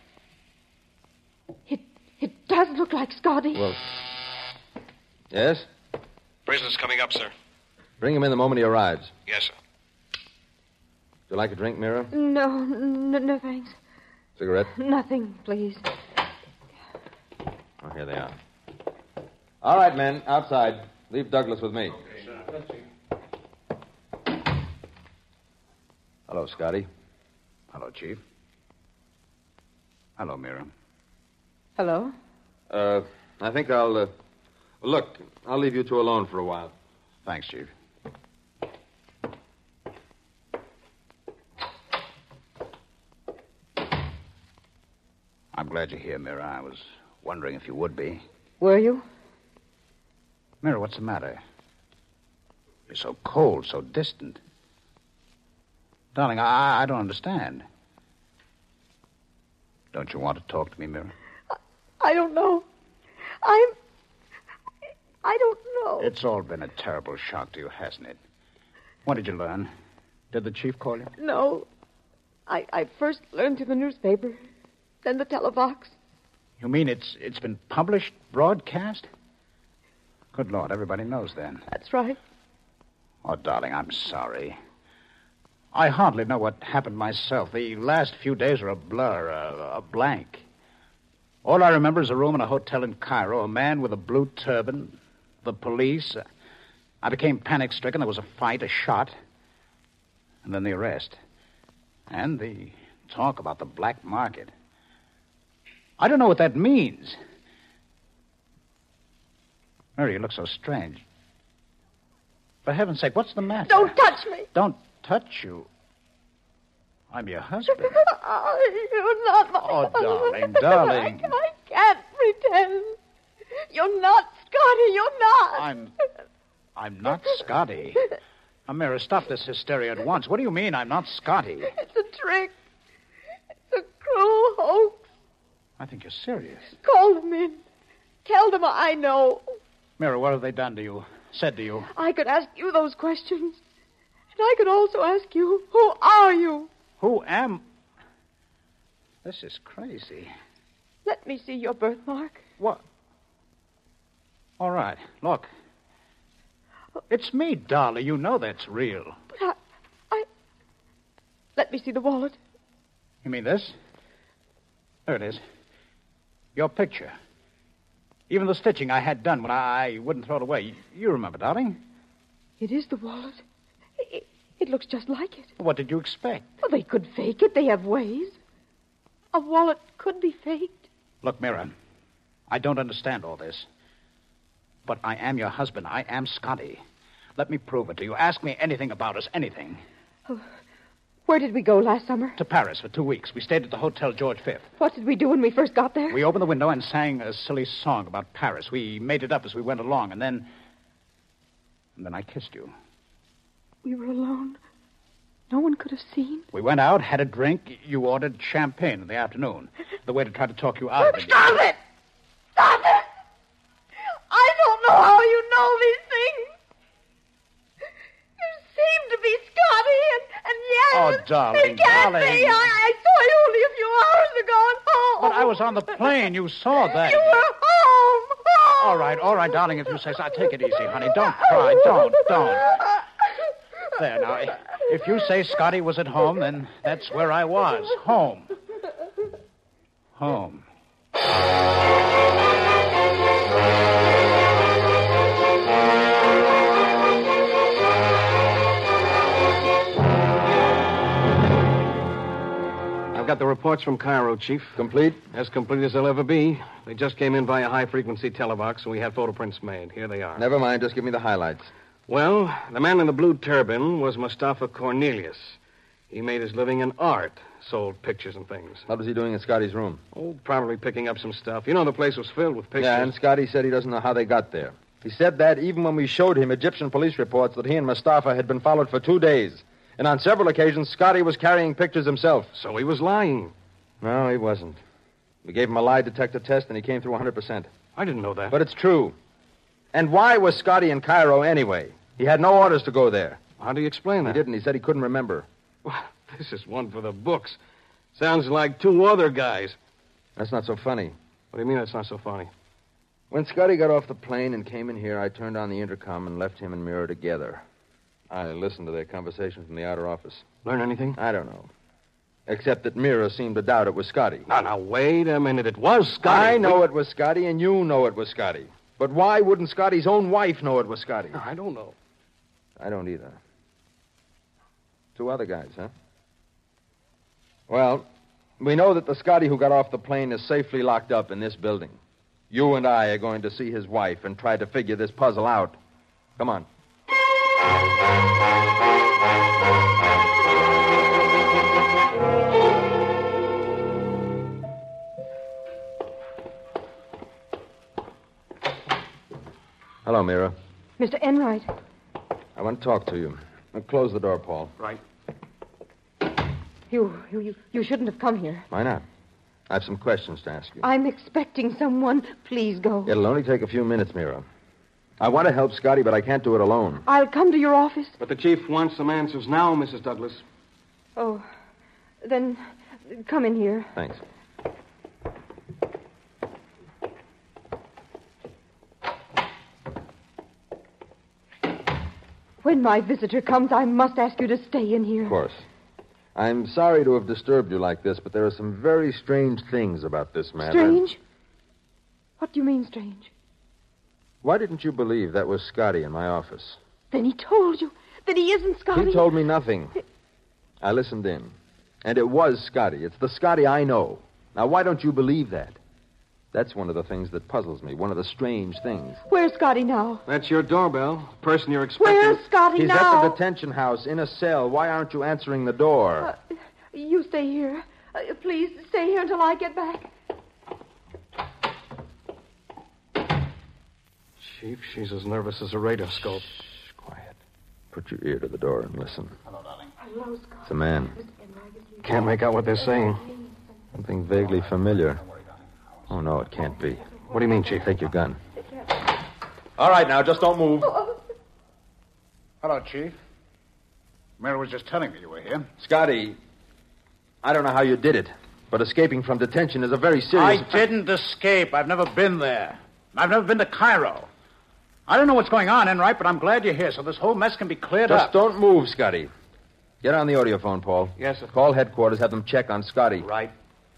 Speaker 8: It it does look like Scotty.
Speaker 13: Well, yes?
Speaker 16: Prisoner's coming up, sir.
Speaker 13: Bring him in the moment he arrives.
Speaker 16: Yes, sir.
Speaker 13: Would you like a drink, Mira?
Speaker 8: No, no, no thanks.
Speaker 13: Cigarette?
Speaker 8: Nothing, please.
Speaker 13: Oh, here they are. All right, men, outside. Leave Douglas with me. Hello, Scotty.
Speaker 7: Hello, Chief. Hello, Mira.
Speaker 8: Hello?
Speaker 13: Uh, I think I'll, uh... Look, I'll leave you two alone for a while.
Speaker 7: Thanks, Chief. I'm glad you're here, Mira. I was wondering if you would be.
Speaker 8: Were you?
Speaker 7: Mira, what's the matter? You're so cold, so distant. Darling, I, I don't understand. Don't you want to talk to me, Mira?
Speaker 8: I don't know. I'm... I don't know.
Speaker 7: It's all been a terrible shock to you, hasn't it? What did you learn? Did the chief call you?
Speaker 8: No. I, I first learned through the newspaper, then the televox.
Speaker 7: You mean it's it's been published, broadcast? Good Lord, everybody knows then.
Speaker 8: That's right.
Speaker 7: Oh, darling, I'm sorry. I hardly know what happened myself. The last few days are a blur, a, a blank. All I remember is a room in a hotel in Cairo, a man with a blue turban, the police. I became panic-stricken. There was a fight, a shot, and then the arrest. And the talk about the black market. I don't know what that means. Mary, you look so strange. For heaven's sake, what's the matter?
Speaker 8: Don't touch me.
Speaker 7: Don't touch you. I'm your husband.
Speaker 8: Oh, you're not my
Speaker 7: Oh,
Speaker 8: husband.
Speaker 7: darling, darling.
Speaker 8: I, I can't pretend. You're not Scotty. You're not.
Speaker 7: I'm... I'm not Scotty. Amira, stop this hysteria at once. What do you mean I'm not Scotty?
Speaker 8: It's a trick. It's
Speaker 7: I think you're serious.
Speaker 8: Call them in. Tell them I know.
Speaker 7: Mira, what have they done to you? Said to you?
Speaker 8: I could ask you those questions. And I could also ask you, who are you?
Speaker 7: Who am... This is crazy.
Speaker 8: Let me see your birthmark.
Speaker 7: What? All right, look. It's me, Dolly. You know that's real.
Speaker 8: But I... I... Let me see the wallet.
Speaker 7: You mean this? There it is. Your picture. Even the stitching I had done when I, I wouldn't throw it away. You, you remember, darling?
Speaker 8: It is the wallet. It, it looks just like it.
Speaker 7: What did you expect?
Speaker 8: Well, they could fake it. They have ways. A wallet could be faked.
Speaker 7: Look, Mira, I don't understand all this. But I am your husband. I am Scotty. Let me prove it to you. Ask me anything about us, anything.
Speaker 8: Oh, where did we go last summer?
Speaker 7: To Paris for two weeks. We stayed at the Hotel George Fifth.
Speaker 8: What did we do when we first got there?
Speaker 7: We opened the window and sang a silly song about Paris. We made it up as we went along, and then... And then I kissed you.
Speaker 8: We were alone. No one could have seen.
Speaker 7: We went out, had a drink. You ordered champagne in the afternoon. The way to try to talk you out of it.
Speaker 8: Stop it! Stop it! I don't know how you know these things. You seem to be Scotty, and, and yes...
Speaker 7: Oh, darling,
Speaker 8: it can't
Speaker 7: darling.
Speaker 8: be. I, I saw you only a few hours ago at home.
Speaker 7: But I was on the plane. You saw that.
Speaker 8: You were home. home.
Speaker 7: All right, all right, darling, if you say so. Take it easy, honey. Don't cry. Don't, don't. There, now, if you say Scotty was at home, then that's where I was. Home. Home.
Speaker 16: I've got the reports from Cairo, Chief.
Speaker 13: Complete?
Speaker 16: As complete as they'll ever be. They just came in via high-frequency televox, and we had photoprints made. Here they are.
Speaker 13: Never mind. Just give me the highlights.
Speaker 16: Well, the man in the blue turban was Mustafa Cornelius. He made his living in art, sold pictures and things.
Speaker 13: What was he doing in Scotty's room?
Speaker 16: Oh, probably picking up some stuff. You know, the place was filled with pictures.
Speaker 13: Yeah, and Scotty said he doesn't know how they got there. He said that even when we showed him Egyptian police reports that he and Mustafa had been followed for two days. And on several occasions, Scotty was carrying pictures himself.
Speaker 16: So he was lying.
Speaker 13: No, he wasn't. We gave him a lie detector test, and he came through one hundred percent.
Speaker 16: I didn't know that.
Speaker 13: But it's true. And why was Scotty in Cairo anyway? He had no orders to go there.
Speaker 16: How do you explain that?
Speaker 13: He didn't. He said he couldn't remember.
Speaker 16: Well, this is one for the books. Sounds like two other guys.
Speaker 13: That's not so funny.
Speaker 16: What do you mean that's not so funny?
Speaker 13: When Scotty got off the plane and came in here, I turned on the intercom and left him and Mira together. I listened to their conversation from the outer office.
Speaker 16: Learn anything?
Speaker 13: I don't know. Except that Mira seemed to doubt it was Scotty.
Speaker 16: Now, now, wait a minute. It was Scotty.
Speaker 13: I know
Speaker 16: we...
Speaker 13: it was Scotty, and you know it was Scotty. But why wouldn't Scotty's own wife know it was Scotty?
Speaker 16: I don't know.
Speaker 13: I don't either. Two other guys, huh? Well, we know that the Scotty who got off the plane is safely locked up in this building. You and I are going to see his wife and try to figure this puzzle out. Come on. Hello, Mira.
Speaker 8: Mister Enright.
Speaker 13: I want to talk to you. Now, close the door, Paul.
Speaker 16: Right.
Speaker 8: You, you, you shouldn't have come here.
Speaker 13: Why not? I have some questions to ask you.
Speaker 8: I'm expecting someone. Please go.
Speaker 13: It'll only take a few minutes, Mira. I want to help Scotty, but I can't do it alone.
Speaker 8: I'll come to your office.
Speaker 16: But the chief wants some answers now, Missus Douglas.
Speaker 8: Oh, then come in here.
Speaker 13: Thanks.
Speaker 8: When my visitor comes, I must ask you to stay in here.
Speaker 13: Of course. I'm sorry to have disturbed you like this, but there are some very strange things about this matter.
Speaker 8: Strange? What do you mean, strange?
Speaker 13: Why didn't you believe that was Scotty in my office?
Speaker 8: Then he told you that he isn't Scotty.
Speaker 13: He told me nothing. I listened in. And it was Scotty. It's the Scotty I know. Now, why don't you believe that? That's one of the things that puzzles me, one of the strange things.
Speaker 8: Where's Scotty now?
Speaker 16: That's your doorbell. The person you're expecting.
Speaker 8: Where's Scotty
Speaker 13: He's
Speaker 8: now?
Speaker 13: at the detention house in a cell. Why aren't you answering the door?
Speaker 8: Uh, you stay here. Uh, please stay here until I get back.
Speaker 16: Chief, she's as nervous as a radarscope.
Speaker 13: Shh, quiet. Put your ear to the door and listen.
Speaker 8: Hello, darling. Hello, Scotty.
Speaker 13: It's a man.
Speaker 16: Can't make out what they're saying.
Speaker 13: Something vaguely familiar. Oh, no, it can't be.
Speaker 16: What do you mean, Chief?
Speaker 13: Take your gun.
Speaker 11: All right, now, just don't move.
Speaker 7: Hello, Chief. Mary was just telling me you were here.
Speaker 13: Scotty, I don't know how you did it, but escaping from detention is a very serious...
Speaker 7: I didn't escape. I've never been there. I've never been to Cairo. I don't know what's going on, Enright, but I'm glad you're here so this whole mess can be cleared
Speaker 13: Just
Speaker 7: up.
Speaker 13: don't move, Scotty. Get on the audio phone, Paul.
Speaker 16: Yes, sir.
Speaker 13: Call headquarters, have them check on Scotty.
Speaker 16: Right.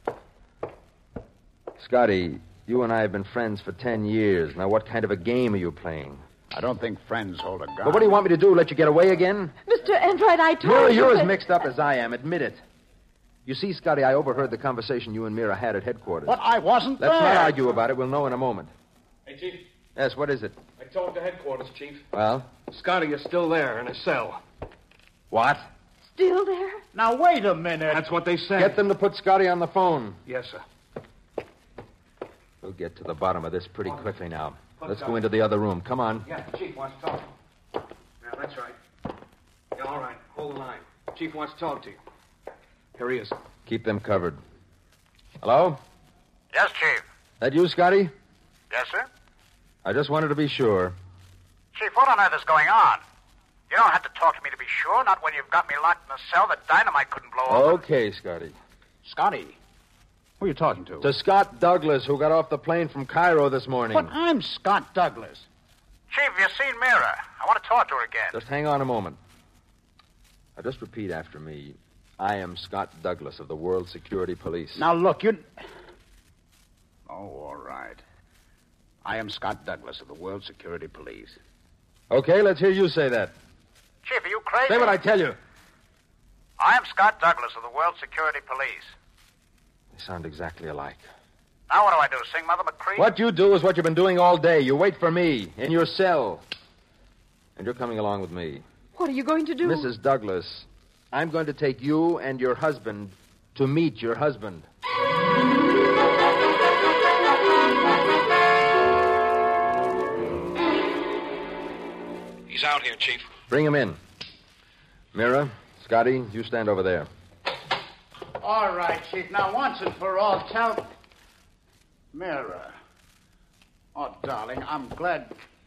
Speaker 13: Scotty, you and I have been friends for ten years. Now, what kind of a game are you playing?
Speaker 7: I don't think friends hold a gun.
Speaker 13: But what do you want me to do, let you get away again?
Speaker 8: Mister Enright, I told
Speaker 13: Mira,
Speaker 8: you...
Speaker 13: you're
Speaker 8: that...
Speaker 13: as mixed up as I am. Admit it. You see, Scotty, I overheard the conversation you and Mira had at headquarters.
Speaker 7: But I wasn't
Speaker 13: Let's
Speaker 7: there.
Speaker 13: not argue about it. We'll know in a moment.
Speaker 16: Hey, Chief.
Speaker 13: Yes, what is it?
Speaker 16: I told to headquarters, Chief.
Speaker 13: Well?
Speaker 16: Scotty is still there in his cell.
Speaker 13: What?
Speaker 8: Still there?
Speaker 7: Now, wait a minute.
Speaker 16: That's what they said.
Speaker 13: Get them to put Scotty on the phone.
Speaker 16: Yes, sir.
Speaker 13: We'll get to the bottom of this pretty quickly now.
Speaker 16: Put
Speaker 13: Let's go
Speaker 16: Scotty.
Speaker 13: into the other room. Come on.
Speaker 16: Yeah, Chief wants to talk. Yeah, that's right. Yeah, all right. Hold the line. Chief wants to talk to you. Here he is.
Speaker 13: Keep them covered. Hello?
Speaker 17: Yes, Chief.
Speaker 13: That you, Scotty?
Speaker 17: Yes, sir?
Speaker 13: I just wanted to be sure.
Speaker 17: Chief, what on earth is going on? You don't have to talk to me to be sure, not when you've got me locked in a cell that dynamite couldn't blow open.
Speaker 13: Okay, Scotty.
Speaker 7: Scotty, who are you talking to?
Speaker 13: To Scott Douglas, who got off the plane from Cairo this morning.
Speaker 7: But I'm Scott Douglas.
Speaker 17: Chief, have you seen Mira? I want to talk to her again.
Speaker 13: Just hang on a moment. Now, just repeat after me. I am Scott Douglas of the World Security Police.
Speaker 7: Now, look, you... Oh, all right. I am Scott Douglas of the World Security Police.
Speaker 13: Okay, let's hear you say that.
Speaker 17: Chief, are you crazy?
Speaker 13: Say what I tell you.
Speaker 17: I am Scott Douglas of the World Security Police.
Speaker 13: They sound exactly alike.
Speaker 17: Now what do I do, sing Mother McCree?
Speaker 13: What you do is what you've been doing all day. You wait for me in your cell. And you're coming along with me.
Speaker 8: What are you going to do?
Speaker 13: Missus Douglas, I'm going to take you and your husband to meet your husband.
Speaker 16: He's out here, Chief.
Speaker 13: Bring him in. Mira, Scotty, you stand over there.
Speaker 7: All right, Chief. Now, once and for all, tell... Mira. Oh, darling, I'm glad...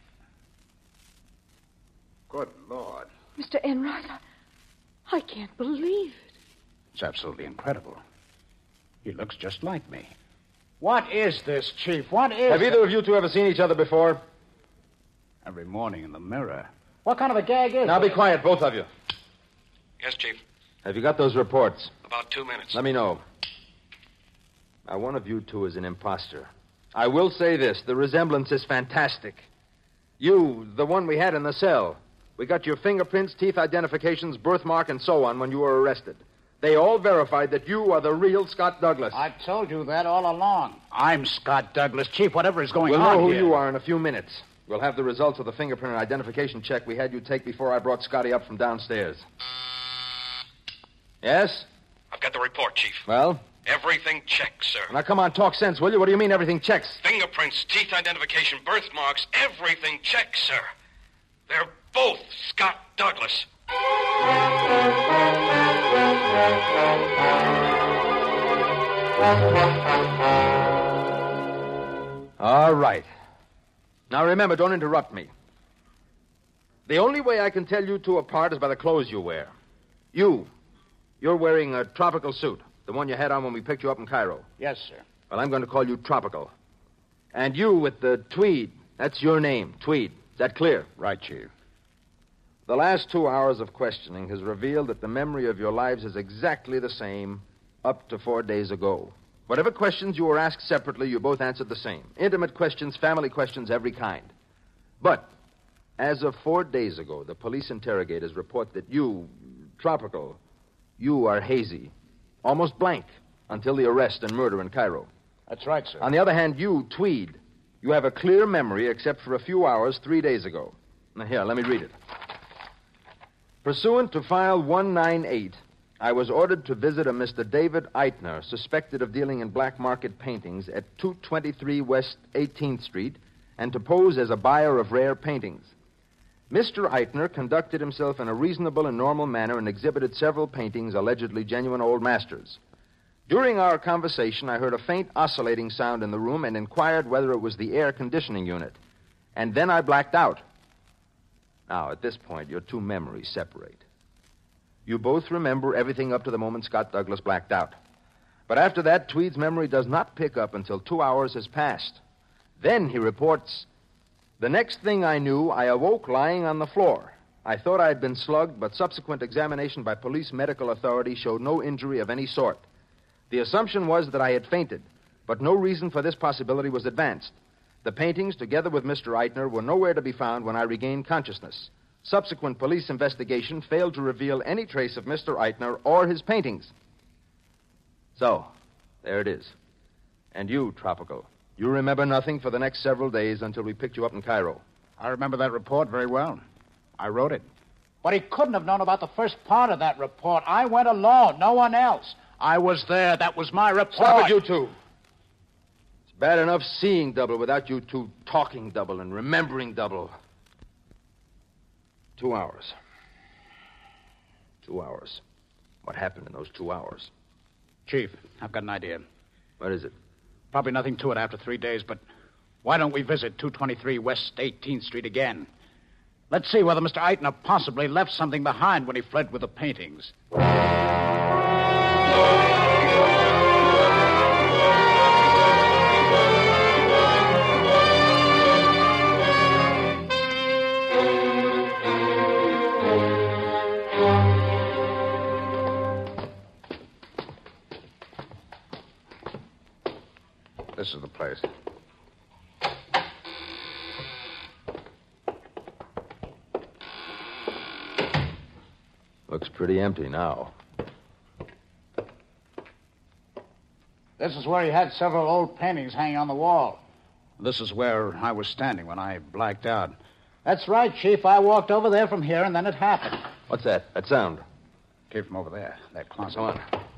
Speaker 7: Good Lord.
Speaker 8: Mister Enright, I, I can't believe it.
Speaker 7: It's absolutely incredible. He looks just like me. What is this, Chief? What is...
Speaker 13: Have either of you two ever seen each other before?
Speaker 7: Every morning in the mirror. What kind of a gag is
Speaker 13: Now
Speaker 7: this?
Speaker 13: be quiet, both of you.
Speaker 16: Yes, Chief.
Speaker 13: Have you got those reports?
Speaker 16: About two minutes.
Speaker 13: Let me know. Now, one of you two is an imposter. I will say this. The resemblance is fantastic. You, the one we had in the cell. We got your fingerprints, teeth identifications, birthmark, and so on when you were arrested. They all verified that you are the real Scott Douglas.
Speaker 7: I told you that all along. I'm Scott Douglas. Chief, whatever is going
Speaker 13: we'll
Speaker 7: on
Speaker 13: know who
Speaker 7: here...
Speaker 13: you are in a few minutes. We'll have the results of the fingerprint and identification check we had you take before I brought Scotty up from downstairs. Yes?
Speaker 16: I've got the report, Chief.
Speaker 13: Well?
Speaker 16: Everything checks, sir.
Speaker 13: Now, come on, talk sense, will you? What do you mean everything checks?
Speaker 16: Fingerprints, teeth identification, birthmarks, everything checks, sir. They're both Scott Douglas.
Speaker 13: All right. Now, remember, don't interrupt me. The only way I can tell you two apart is by the clothes you wear. You, you're wearing a tropical suit, the one you had on when we picked you up in Cairo.
Speaker 7: Yes, sir.
Speaker 13: Well, I'm going to call you Tropical. And you with the tweed, that's your name, Tweed. Is that clear?
Speaker 7: Right, Chief.
Speaker 13: The last two hours of questioning has revealed that the memory of your lives is exactly the same up to four days ago. Whatever questions you were asked separately, you both answered the same. Intimate questions, family questions, every kind. But as of four days ago, the police interrogators report that you, Tropical, you are hazy, almost blank, until the arrest and murder in Cairo.
Speaker 7: That's right, sir.
Speaker 13: On the other hand, you, Tweed, you have a clear memory except for a few hours three days ago. Now, here, let me read it. Pursuant to file one ninety-eight, I was ordered to visit a Mister David Eitner, suspected of dealing in black market paintings at two twenty-three West eighteenth Street, and to pose as a buyer of rare paintings. Mister Eitner conducted himself in a reasonable and normal manner and exhibited several paintings allegedly genuine old masters.
Speaker 15: During our conversation, I heard a faint oscillating sound in the room and inquired whether it was the air conditioning unit. And then I blacked out. Now, at this point, your two memories separate. You both remember everything up to the moment Scott Douglas blacked out. But after that, Tweed's memory does not pick up until two hours has passed. Then he reports, "The next thing I knew, I awoke lying on the floor. I thought I had been slugged, but subsequent examination by police medical authorities showed no injury of any sort. The assumption was that I had fainted, but no reason for this possibility was advanced. The paintings, together with Mister Eitner, were nowhere to be found when I regained consciousness. Subsequent police investigation failed to reveal any trace of Mister Eitner or his paintings." So, there it is. And you, Tropical, you remember nothing for the next several days until we picked you up in Cairo.
Speaker 7: I remember that report very well. I wrote it.
Speaker 17: But he couldn't have known about the first part of that report. I went alone, no one else.
Speaker 7: I was there. That was my report.
Speaker 15: Stop it, you two. It's bad enough seeing double without you two talking double and remembering double. Two hours. Two hours. What happened in those two hours?
Speaker 7: Chief, I've got an idea.
Speaker 15: What is it?
Speaker 7: Probably nothing to it after three days, but why don't we visit two twenty-three West eighteenth Street again? Let's see whether Mister Eitner possibly left something behind when he fled with the paintings. This is the place.
Speaker 15: Looks pretty empty now.
Speaker 17: This is where he had several old paintings hanging on the wall.
Speaker 7: This is where I was standing when I blacked out.
Speaker 17: That's right, Chief. I walked over there from here, and then it happened.
Speaker 15: What's that? That sound?
Speaker 7: Came from over there, that closet.
Speaker 15: Come on.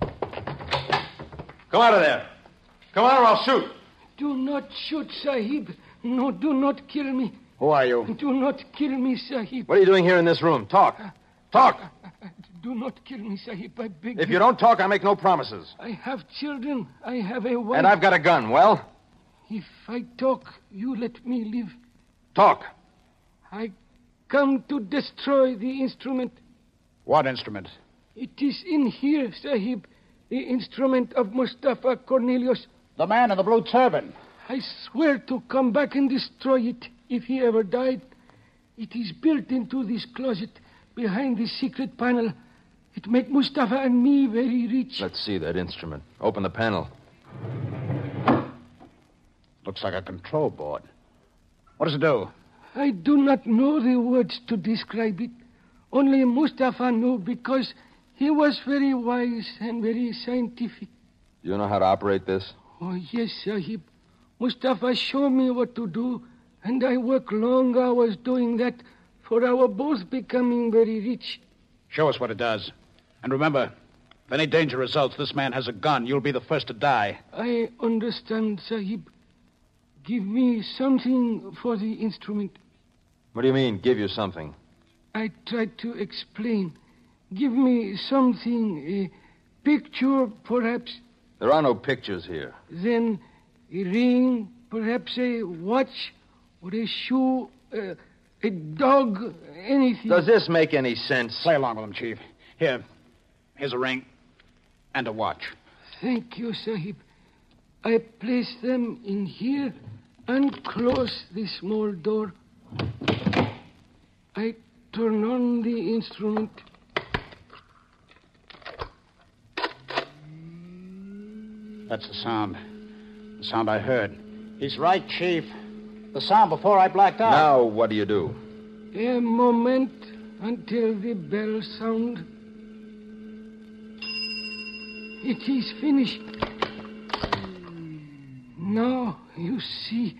Speaker 15: Come out of there. Come on or I'll shoot.
Speaker 18: Do not shoot, Sahib. No, do not kill me.
Speaker 7: Who are you?
Speaker 18: Do not kill me, Sahib.
Speaker 15: What are you doing here in this room? Talk. Talk.
Speaker 18: Do not kill me, Sahib. I beg
Speaker 15: If you don't talk, I make no promises.
Speaker 18: I have children. I have a wife.
Speaker 15: And I've got a gun. Well?
Speaker 18: If I talk, you let me live.
Speaker 15: Talk.
Speaker 18: I come to destroy the instrument.
Speaker 7: What instrument?
Speaker 18: It is in here, Sahib. The instrument of Mustafa Cornelius.
Speaker 17: The man in the blue turban.
Speaker 18: I swear to come back and destroy it if he ever died. It is built into this closet behind this secret panel. It made Mustafa and me very rich.
Speaker 15: Let's see that instrument. Open the panel.
Speaker 7: Looks like a control board. What does it do?
Speaker 18: I do not know the words to describe it. Only Mustafa knew because he was very wise and very scientific.
Speaker 15: You know how to operate this?
Speaker 18: Oh, yes, Sahib. Mustafa showed me what to do, and I work long hours doing that for our both becoming very rich.
Speaker 7: Show us what it does. And remember, if any danger results, this man has a gun. You'll be the first to die.
Speaker 18: I understand, Sahib. Give me something for the instrument.
Speaker 15: What do you mean, give you something?
Speaker 18: I tried to explain. Give me something, a picture, perhaps.
Speaker 15: There are no pictures here.
Speaker 18: Then a ring, perhaps a watch, or a shoe, uh, a dog, anything.
Speaker 15: Does this make any sense?
Speaker 7: Play along with him, Chief. Here, here's a ring and a watch.
Speaker 18: Thank you, Sahib. I place them in here and close the small door. I turn on the instrument.
Speaker 7: That's the sound. The sound I heard.
Speaker 17: He's right, Chief. The sound before I blacked out.
Speaker 15: Now, what do you do?
Speaker 18: A moment until the bell sound. It is finished. Now, you see.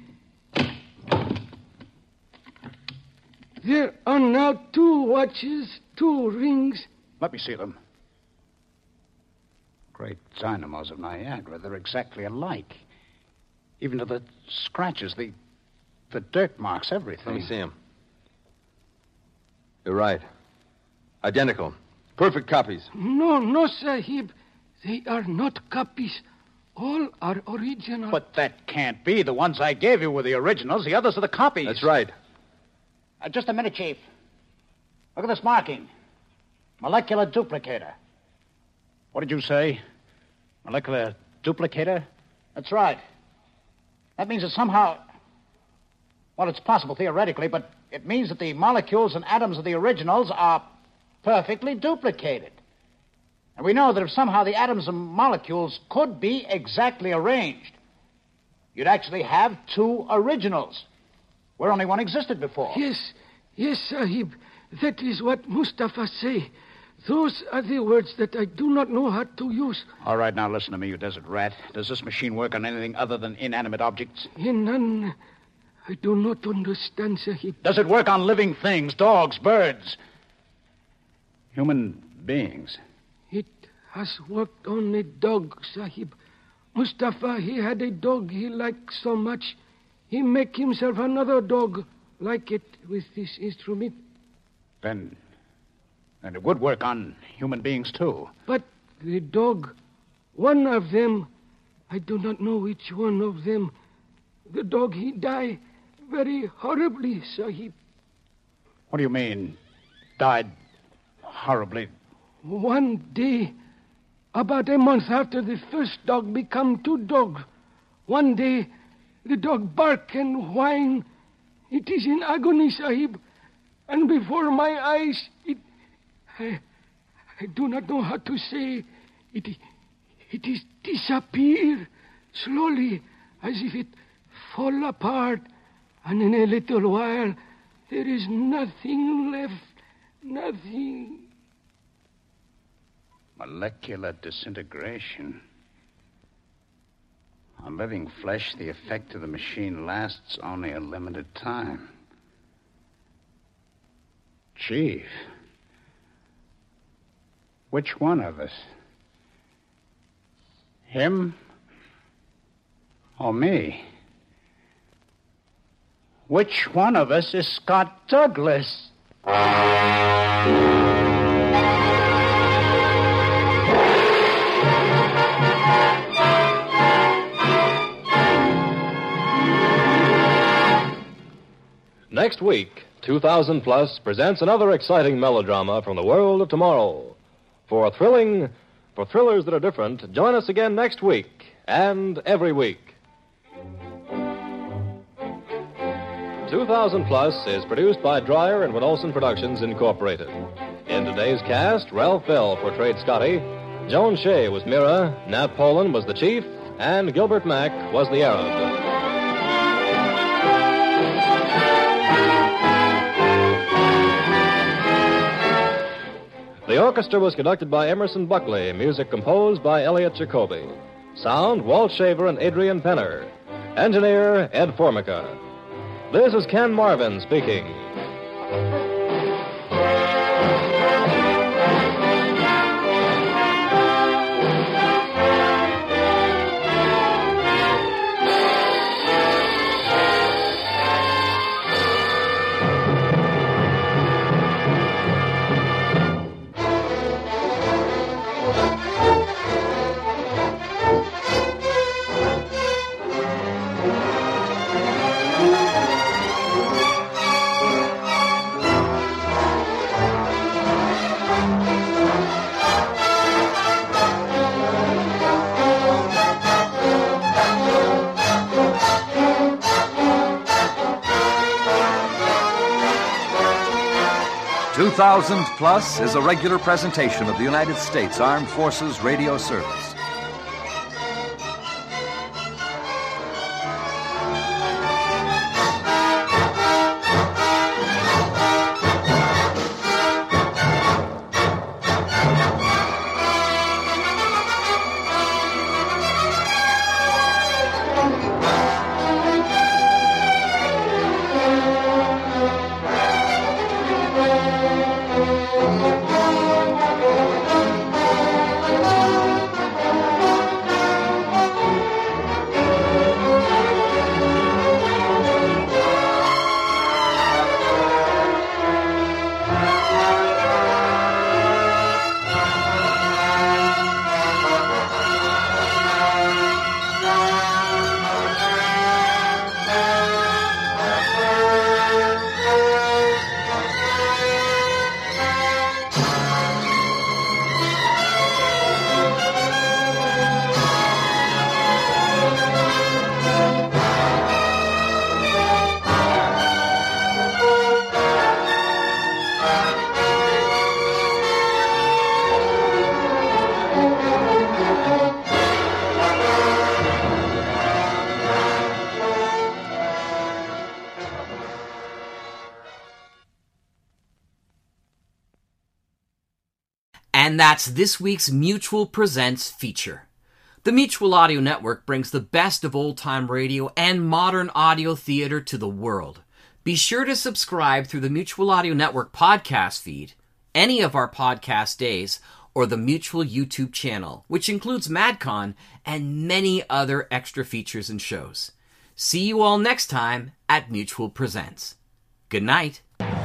Speaker 18: There are now two watches, two rings.
Speaker 7: Let me see them. Great dynamos of Niagara. They're exactly alike. Even to the scratches, the the dirt marks, everything.
Speaker 15: Let me see them. You're right. Identical. Perfect copies.
Speaker 18: No, no, Sahib. They are not copies. All are original.
Speaker 17: But that can't be. The ones I gave you were the originals. The others are the copies.
Speaker 16: That's right.
Speaker 17: Uh, just a minute, Chief. Look at this marking. Molecular duplicator. What did you say? Molecular duplicator? That's right. That means that somehow... Well, it's possible theoretically, but it means that the molecules and atoms of the originals are perfectly duplicated. And we know that if somehow the atoms and molecules could be exactly arranged, you'd actually have two originals, where only one existed before.
Speaker 18: Yes, yes, Sahib. That is what Mustafa say. Those are the words that I do not know how to use.
Speaker 17: All right, now listen to me, you desert rat. Does this machine work on anything other than inanimate objects?
Speaker 18: Inan... I do not understand, Sahib.
Speaker 17: Does it work on living things, dogs, birds? Human beings?
Speaker 18: It has worked on a dog, Sahib. Mustafa, he had a dog he liked so much. He make himself another dog like it with this instrument.
Speaker 17: Then, then it would work on human beings, too.
Speaker 18: But the dog, one of them, I do not know which one of them, the dog, he died very horribly, Sahib.
Speaker 17: What do you mean, died horribly?
Speaker 18: One day, about a month after the first dog become two dogs, one day, the dog bark and whine. It is in agony, Sahib. And before my eyes, it... I, I do not know how to say. It, it is disappear slowly, as if it fall apart. And in a little while, there is nothing left. Nothing.
Speaker 7: Molecular disintegration. On living flesh, the effect of the machine lasts only a limited time. Chief, which one of us? Him or me? Which one of us is Scott Douglas?
Speaker 14: Next week, two thousand Plus presents another exciting melodrama from the world of tomorrow. For thrilling, for thrillers that are different, join us again next week and every week. two thousand Plus is produced by Dreyer and Van Olsen Productions, Incorporated. In today's cast, Ralph Bell portrayed Scotty, Joan Shea was Mira, Nat Polan was the Chief, and Gilbert Mack was the Arab. The orchestra was conducted by Emerson Buckley, music composed by Elliot Jacoby. Sound, Walt Shaver and Adrian Penner. Engineer, Ed Formica. This is Ken Marvin speaking.
Speaker 19: two thousand Plus is a regular presentation of the United States Armed Forces Radio Service.
Speaker 4: And that's this week's Mutual Presents feature. The Mutual Audio Network brings the best of old-time radio and modern audio theater to the world. Be sure to subscribe through the Mutual Audio Network podcast feed, any of our podcast days, or the Mutual YouTube channel, which includes MadCon and many other extra features and shows. See you all next time at Mutual Presents. Good night.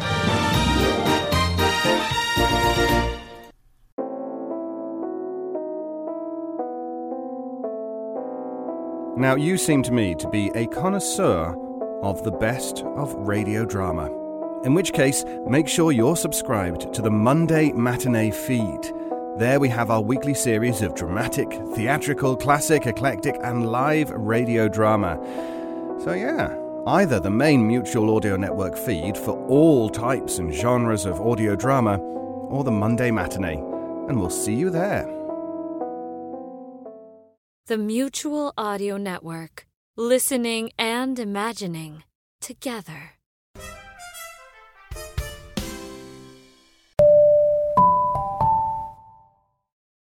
Speaker 20: Now, you seem to me to be a connoisseur of the best of radio drama. In which case, make sure you're subscribed to the Monday Matinee feed. There we have our weekly series of dramatic, theatrical, classic, eclectic, and live radio drama. So yeah, either the main Mutual Audio Network feed for all types and genres of audio drama, or the Monday Matinee. And we'll see you there.
Speaker 3: The Mutual Audio Network. Listening and imagining together.